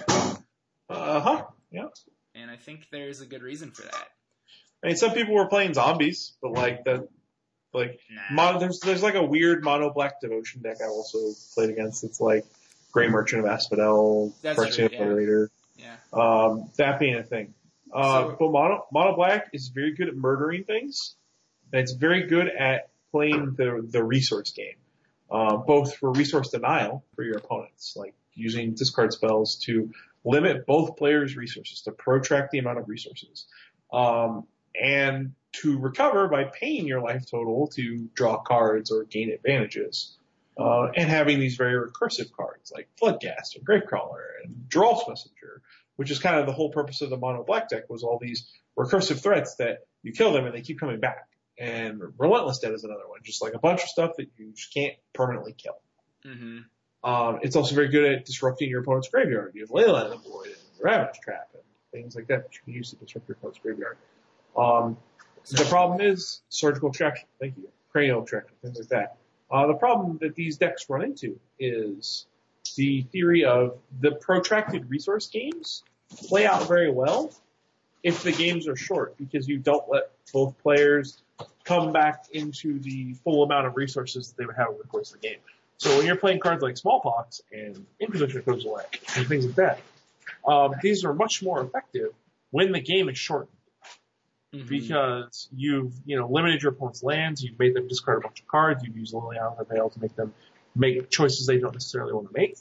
Uh huh. Yeah. And I think there's a good reason for that. I mean, some people were playing zombies, but like that, like nah. mono, there's there's like a weird mono black devotion deck I also played against. It's like Grey Merchant of Asphodel, Phyrexian Obliterator. Yeah. Um, that being a thing. Uh, so, but mono mono black is very good at murdering things, and it's very good at playing the the resource game, uh, both for resource denial for your opponents, like using discard spells to limit both players' resources, to protract the amount of resources. Um, and to recover by paying your life total to draw cards or gain advantages. Uh, and having these very recursive cards like Floodgast and Gravecrawler and Geralt's Messenger, which is kind of the whole purpose of the mono black deck, was all these recursive threats that you kill them and they keep coming back. And Relentless Dead is another one, just like a bunch of stuff that you just can't permanently kill. Mm-hmm. Um, it's also very good at disrupting your opponent's graveyard. You have Leyline of the Void and Ravage Trap and things like that that you can use to disrupt your opponent's graveyard. Um, the problem is surgical extraction. Thank you. Cranial extraction, things like that. Uh, the problem that these decks run into is the theory of the protracted resource games play out very well if the games are short, because you don't let both players come back into the full amount of resources that they would have over the course of the game. So when you're playing cards like Smallpox and Inquisition goes away and things like that, um, these are much more effective when the game is short. Mm-hmm. Because you've, you know, limited your opponent's lands, you've made them discard a bunch of cards, you've used Liliana of the Veil to make them make choices they don't necessarily want to make.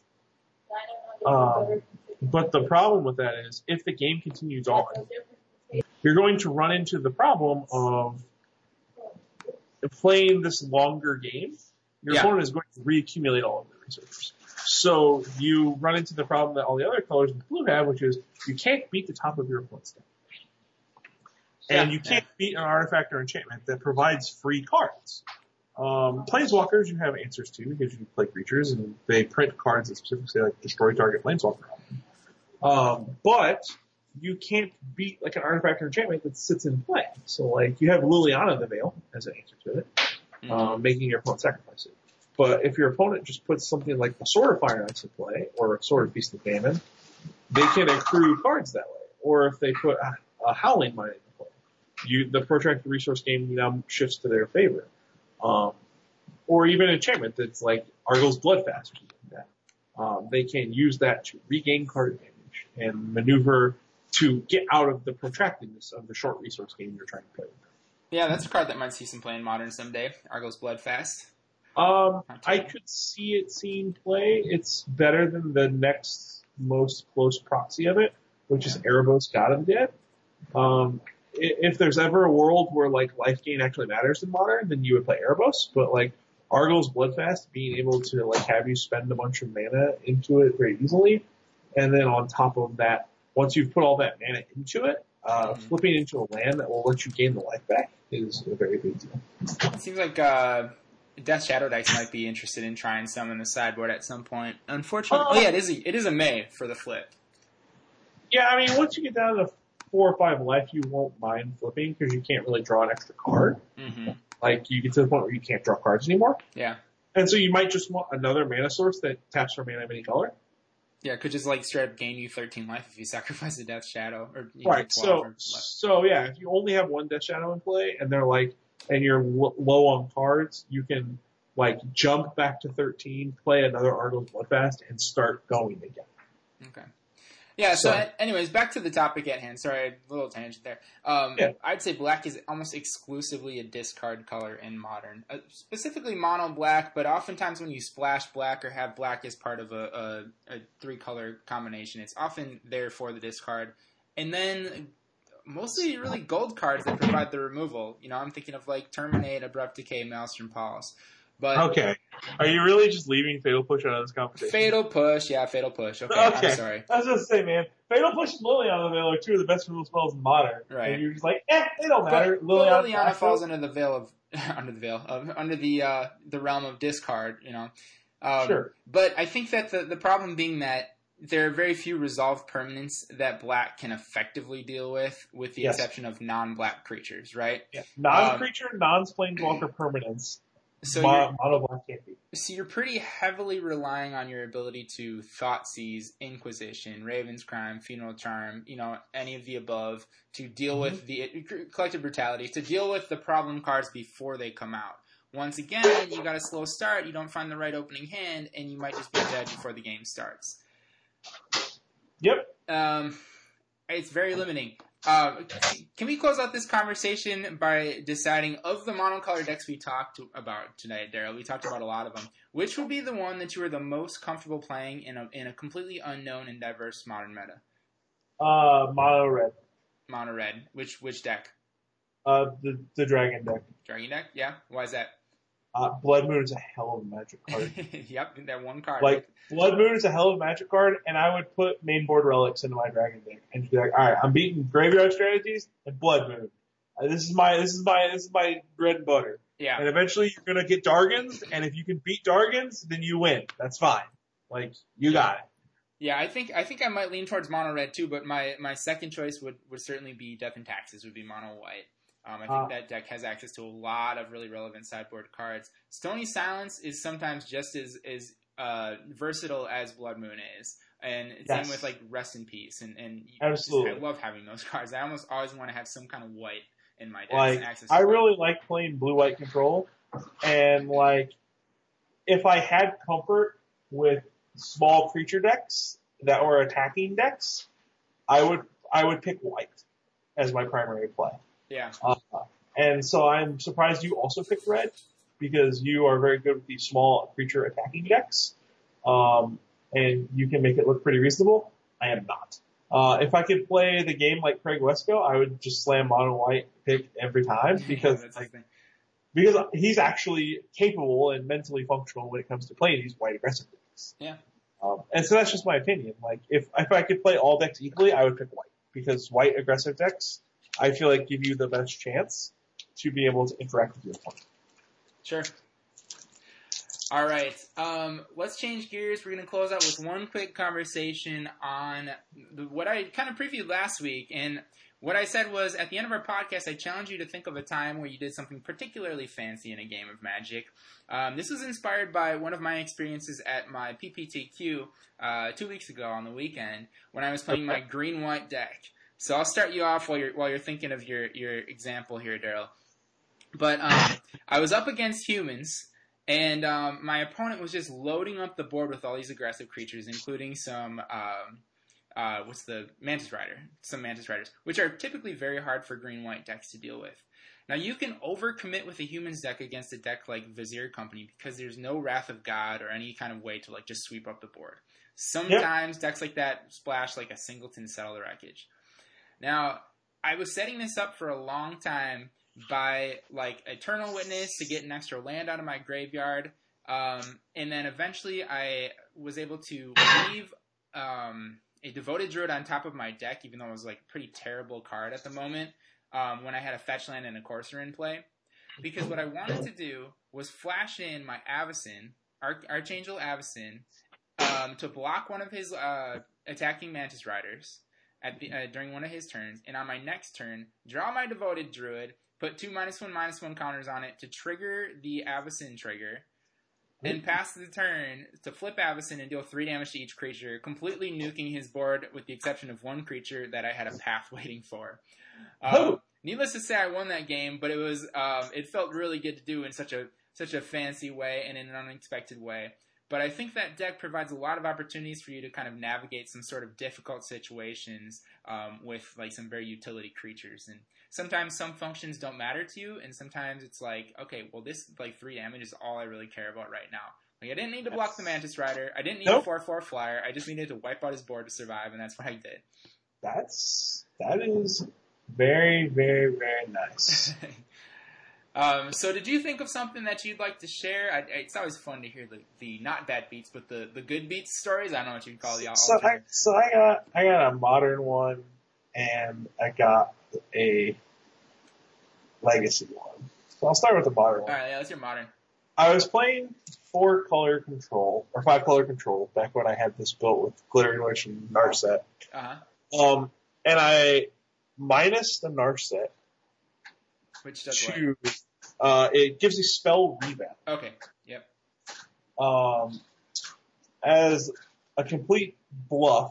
Um, but the problem with that is, if the game continues on, you're going to run into the problem of playing this longer game. Your yeah. opponent is going to reaccumulate all of their resources. So you run into the problem that all the other colors in blue have, which is you can't beat the top of your opponent's deck. And you can't beat an artifact or enchantment that provides free cards. Um, Planeswalkers you have answers to because you play creatures and they print cards that specifically say like destroy target Planeswalker. Um, but you can't beat like an artifact or enchantment that sits in play. So like you have Liliana of the Veil as an answer to it, mm-hmm. um, making your opponent sacrifice it. But if your opponent just puts something like a Sword of Fire and Ice in play, or a Sword of Feast and Famine, they can accrue cards that way. Or if they put a, a Howling Mine into play, you, the protracted resource game now shifts to their favor. Um, or even enchantment that's like Argos Bloodfast, which is like that. Um, they can use that to regain card advantage and maneuver to get out of the protractedness of the short resource game you're trying to play with. Yeah, that's a card that might see some play in Modern someday. Argos Bloodfast. Um, I could see it seeing play. It's better than the next most close proxy of it, which is Erebos, God of the Dead. Um, if there's ever a world where like life gain actually matters in Modern, then you would play Erebos. But like Argos Bloodfast, being able to like have you spend a bunch of mana into it very easily, and then on top of that, once you've put all that mana into it, uh, mm-hmm. flipping into a land that will let you gain the life back is a very big deal. It seems like uh, Death Shadow decks might be interested in trying some in the sideboard at some point. Unfortunately, uh, oh yeah, it is a, it is a May for the flip. Yeah, I mean, once you get down to four or five life, you won't mind flipping because you can't really draw an extra card. Mm-hmm. Like, you get to the point where you can't draw cards anymore. Yeah. And so you might just want another mana source that taps for mana of any color. Yeah, it could just like straight up gain you thirteen life if you sacrifice a Death Shadow. Or you right, so, so yeah, if you only have one Death Shadow in play and they're like, and you're l- low on cards, you can like jump back to thirteen, play another Argos Bloodfast, and start going again. Okay. Yeah, so, So- anyways, back to the topic at hand. Sorry, a little tangent there. Um, Yeah. I'd say black is almost exclusively a discard color in Modern. Uh, specifically mono black, but oftentimes when you splash black or have black as part of a, a, a three-color combination, it's often there for the discard. And then mostly really gold cards that provide the removal. You know, I'm thinking of like Terminate, Abrupt Decay, Maelstrom Pulse. But Okay. Are you really just leaving Fatal Push out of this conversation? Fatal Push, yeah, Fatal Push. Okay, Okay. I'm sorry. I was going to say, man, Fatal Push and Liliana Veil are two of the best removal spells in Modern. Right. And you're just like, eh, they don't matter. But Liliana, Liliana falls under the veil of under the veil of under the uh, the realm of discard, you know. Um, Sure. But I think that the the problem being that there are very few resolved permanents that black can effectively deal with, with the Yes. exception of non-black creatures, right? Yeah. Non-creature, um, non-planeswalker permanents. So Mono, mono black can't be. So you're pretty heavily relying on your ability to Thoughtseize, Inquisition, Raven's Crime, Funeral Charm, you know, any of the above, to deal mm-hmm. with the Collective Brutality, to deal with the problem cards before they come out. Once again, you got a slow start, you don't find the right opening hand, and you might just be dead before the game starts. Yep. Um, it's very limiting. Uh, can we close out this conversation by deciding, of the monocolor decks we talked about tonight, Daryl, we talked about a lot of them, which would be the one that you are the most comfortable playing in a in a completely unknown and diverse Modern meta? Uh, mono red. Mono red. Which which deck? Uh, the the dragon deck. Dragon deck? Yeah. Why is that? Uh, Blood Moon is a hell of a magic card. Yep, that one card. Like, Blood Moon is a hell of a magic card, and I would put main board relics into my dragon deck and just be like, all right, I'm beating graveyard strategies and Blood Moon. Uh, this is my this is my this is my bread and butter. Yeah. And eventually you're gonna get Dargans, and if you can beat Dargans, then you win. That's fine. Like, you got it. Yeah, I think I think I might lean towards mono red too, but my, my second choice would, would certainly be Death and Taxes, would be mono white. Um, I think uh, that deck has access to a lot of really relevant sideboard cards. Stony Silence is sometimes just as, as uh, versatile as Blood Moon is. And yes. same with like Rest in Peace. And, and Absolutely. Just, I love having those cards. I almost always want to have some kind of white in my deck. Like, access to I white. really like playing blue-white control. And, like, if I had comfort with small creature decks that were attacking decks, I would I would pick white as my primary play. Yeah. Uh, and so I'm surprised you also picked red, because you are very good with these small creature attacking decks. Um, and you can make it look pretty reasonable. I am not. Uh, if I could play the game like Craig Wesco, I would just slam mono white pick every time, because yeah, like, because he's actually capable and mentally functional when it comes to playing these white aggressive decks. Yeah. Um, and so that's just my opinion. Like, if if I could play all decks equally, I would pick white, because white aggressive decks, I feel like, give you the best chance to be able to interact with your opponent. Sure. All right. Um, let's change gears. We're going to close out with one quick conversation on the, what I kind of previewed last week. And what I said was, at the end of our podcast, I challenge you to think of a time where you did something particularly fancy in a game of Magic. Um, this was inspired by one of my experiences at my P P T Q uh, two weeks ago on the weekend when I was playing my green-white deck. So I'll start you off while you're while you're thinking of your, your example here, Daryl. But um, I was up against humans, and um, my opponent was just loading up the board with all these aggressive creatures, including some... Um, Uh, what's the Mantis Rider? Some Mantis Riders, which are typically very hard for green-white decks to deal with. Now, you can overcommit with a humans deck against a deck like Vizier Company because there's no Wrath of God or any kind of way to like just sweep up the board. Sometimes yep. decks like that splash like a Singleton Settle the Wreckage. Now, I was setting this up for a long time by like Eternal Witness to get an extra land out of my graveyard, um, and then eventually I was able to leave... Um, a Devoted Druid on top of my deck, even though it was like a pretty terrible card at the moment, um, when I had a fetch land and a Courser in play. Because what I wanted to do was flash in my Avacyn, Arch- Archangel Avacyn, um, to block one of his uh, attacking Mantis Riders at the, uh, during one of his turns, and on my next turn, draw my Devoted Druid, put two minus one, minus one counters on it to trigger the Avacyn trigger, and pass the turn to flip Avacyn and deal three damage to each creature, completely nuking his board with the exception of one creature that I had a path waiting for. Um, oh. Needless to say, I won that game, but it was um, it felt really good to do in such a such a fancy way and in an unexpected way. But I think that deck provides a lot of opportunities for you to kind of navigate some sort of difficult situations um, with like some very utility creatures. And sometimes some functions don't matter to you, and sometimes it's like, okay, well this like three damage is all I really care about right now. Like I didn't need to block the Mantis Rider, I didn't need nope. a four four flyer, I just needed to wipe out his board to survive, and that's what I did. That's that is very, very, very nice. Um, so did you think of something that you'd like to share? I, it's always fun to hear the, the not bad beats, but the, the good beats stories. I don't know what you'd call the all. So I, so I got I got a modern one, and I got a legacy one. So I'll start with the modern one. All right, yeah, let's hear modern. I was playing four color control or five color control back when I had this built with Glittering Wish and Narset. Uh huh. Um, and I minus the Narset. Which does to, what? Uh, it gives you spell rebound. Okay. Yep. Um, as a complete bluff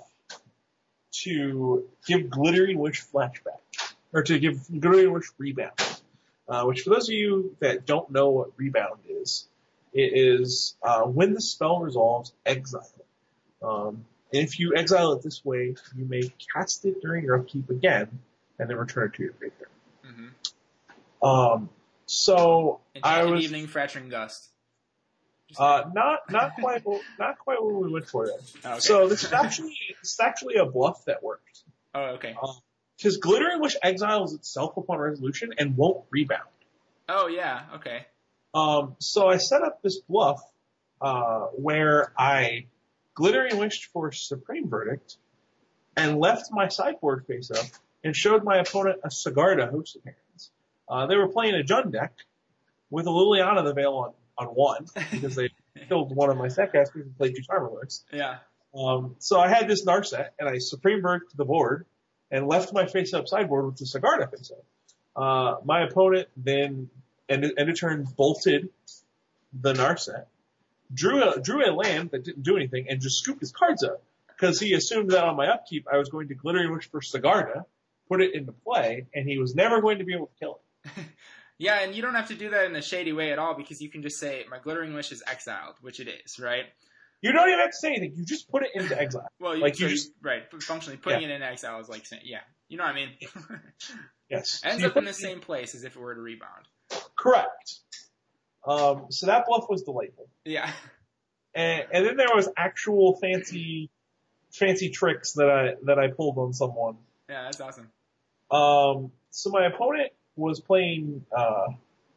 to give Glittering Wish flashback, or to give Glittering Wish rebound. Uh, which for those of you that don't know what rebound is, it is uh, when the spell resolves, exile. Um, and if you exile it this way, you may cast it during your upkeep again, and then return it to your graveyard. Mm-hmm. Um, so Enchanted I was Evening, Fracturing Gust. Uh, not not quite not quite what we went for yet. Oh, okay. So this is actually this is actually a bluff that worked. Oh, okay. Because uh, Glittering Wish exiles itself upon resolution and won't rebound. Oh yeah, okay. Um, so I set up this bluff uh, where I Glittering Wished for Supreme Verdict and left my sideboard face up and showed my opponent a Sigarda Host of Hands. Uh, they were playing a Jund deck with a Liliana the Veil on, on one because they killed one of my set casters and played two Charmerlords. Yeah. Um, so I had this Narset and I Supreme Verdict the board and left my face up sideboard with the Sigarda face up. Uh, my opponent then, end, end of turn, bolted the Narset, drew a, drew a land that didn't do anything, and just scooped his cards up because he assumed that on my upkeep I was going to Glittering Wish for Sigarda, put it into play, and he was never going to be able to kill it. Yeah, and you don't have to do that in a shady way at all because you can just say, my Glittering Wish is exiled, which it is, right? You don't even have to say anything. You just put it into exile. Well, you, like so you just, right, functionally putting yeah. it in exile is like saying, yeah, you know what I mean? Yes. Ends so up in the same place as if it were to rebound. Correct. Um, so that bluff was delightful. Yeah. And, and then there was actual fancy, fancy tricks that I, that I pulled on someone. Yeah, that's awesome. Um, so my opponent was playing, uh,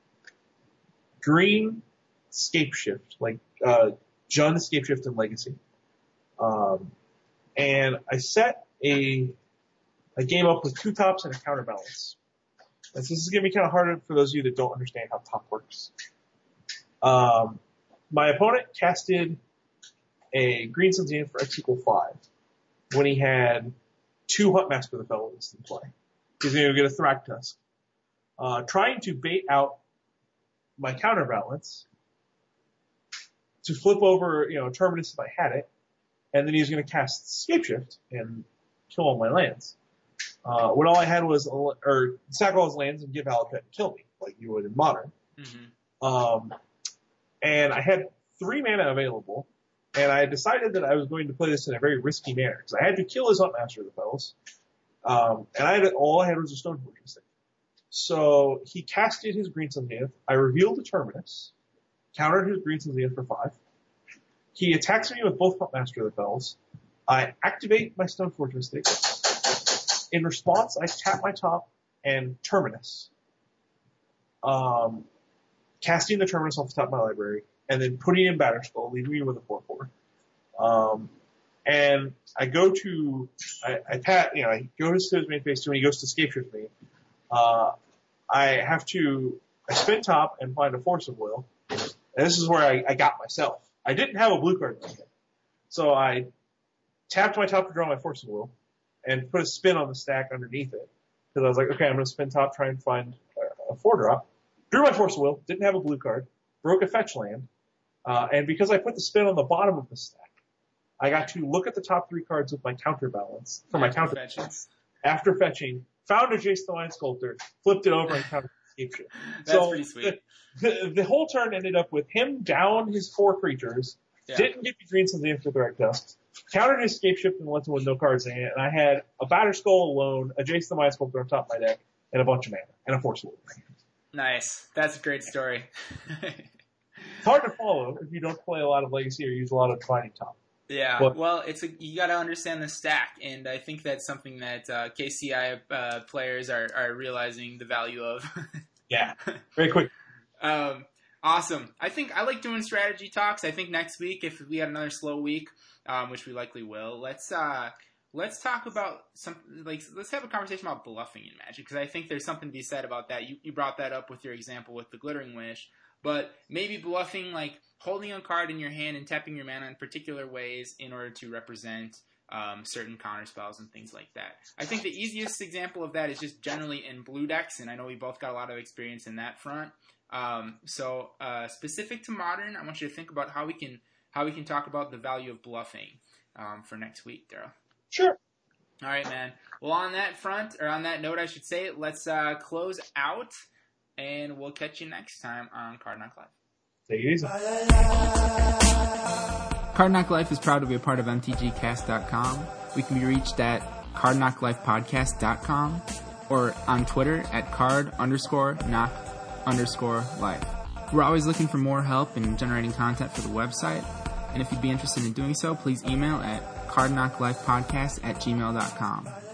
green Scapeshift, like, uh, Jund Scapeshift and Legacy. Um, and I set a, a game up with two tops and a counterbalance. And so this is going to be kind of harder for those of you that don't understand how top works. Um, my opponent casted a Green Sun's Zenith for X equal five when he had two Huntmaster the Fellows in play. He's going to get a Thragtusk. Uh, trying to bait out my counterbalance to flip over, you know, Terminus if I had it, and then he's going to cast Scapeshift and kill all my lands. Uh, when all I had was, or sack all his lands and give Alapet and kill me, like you would in Modern. Mm-hmm. Um, and I had three mana available, and I decided that I was going to play this in a very risky manner, because I had to kill his Huntmaster of the Fells, um, and I had, all I had was a Stone Fortress. So he casted his Green Sun Zenith. I revealed the Terminus, countered his Green Sun Zenith for five. He attacks me with both Huntmaster of the Fells. I activate my Stone Fortress stick. In response, I tap my top and Terminus, um, casting the Terminus off the top of my library, and then putting in Batterskull, leaving me with a four four. Um, and I go to, I, I pat, you know, I go to his main phase two, and he goes to Scapeshift me. Uh, I have to, I spin top and find a Force of Will. And this is where I, I got myself. I didn't have a blue card in my hand. So I tapped my top to draw my Force of Will and put a spin on the stack underneath it. Because I was like, okay, I'm going to spin top, try and find a, a four drop. Drew my Force of Will, didn't have a blue card, broke a fetch land. Uh, and because I put the spin on the bottom of the stack, I got to look at the top three cards with my counterbalance for my counter fetches. After fetching, found a Jace the Mind Sculptor, flipped it over and countered Scapeshift. That's so pretty sweet. The, the, the whole turn ended up with him down his four creatures, yeah. Didn't get the Green Sun Zenith for the right dust, countered his Scapeshift and left him with no cards in it, and I had a Batterskull alone, a Jace the Mind Sculptor on top of my deck, and a bunch of mana, and a Force of Will. Nice. That's a great story. It's hard to follow if you don't play a lot of Legacy or use a lot of Defining Top. Yeah, but, well, it's a, you got to understand the stack, and I think that's something that uh, K C I uh, players are, are realizing the value of. Yeah, very quick. Um, awesome. I think I like doing strategy talks. I think next week, if we had another slow week, um, which we likely will, let's uh, let's talk about some like let's have a conversation about bluffing in Magic, because I think there's something to be said about that. You you brought that up with your example with the Glittering Wish, but maybe bluffing, like holding a card in your hand and tapping your mana in particular ways in order to represent um, certain counter spells and things like that. I think the easiest example of that is just generally in blue decks, and I know we both got a lot of experience in that front. Um, so uh, specific to Modern, I want you to think about how we can how we can talk about the value of bluffing um, for next week, Daryl. Sure. All right, man. Well, on that front, or on that note, I should say, let's uh, close out, and we'll catch you next time on Card Knock Live. Take it easy. Card Knock Life is proud to be a part of M T G Cast dot com. We can be reached at Card Knock Life Podcast dot com or on Twitter at card underscore knock underscore life. We're always looking for more help in generating content for the website, and if you'd be interested in doing so, please email at card knock life podcast at gmail dot com.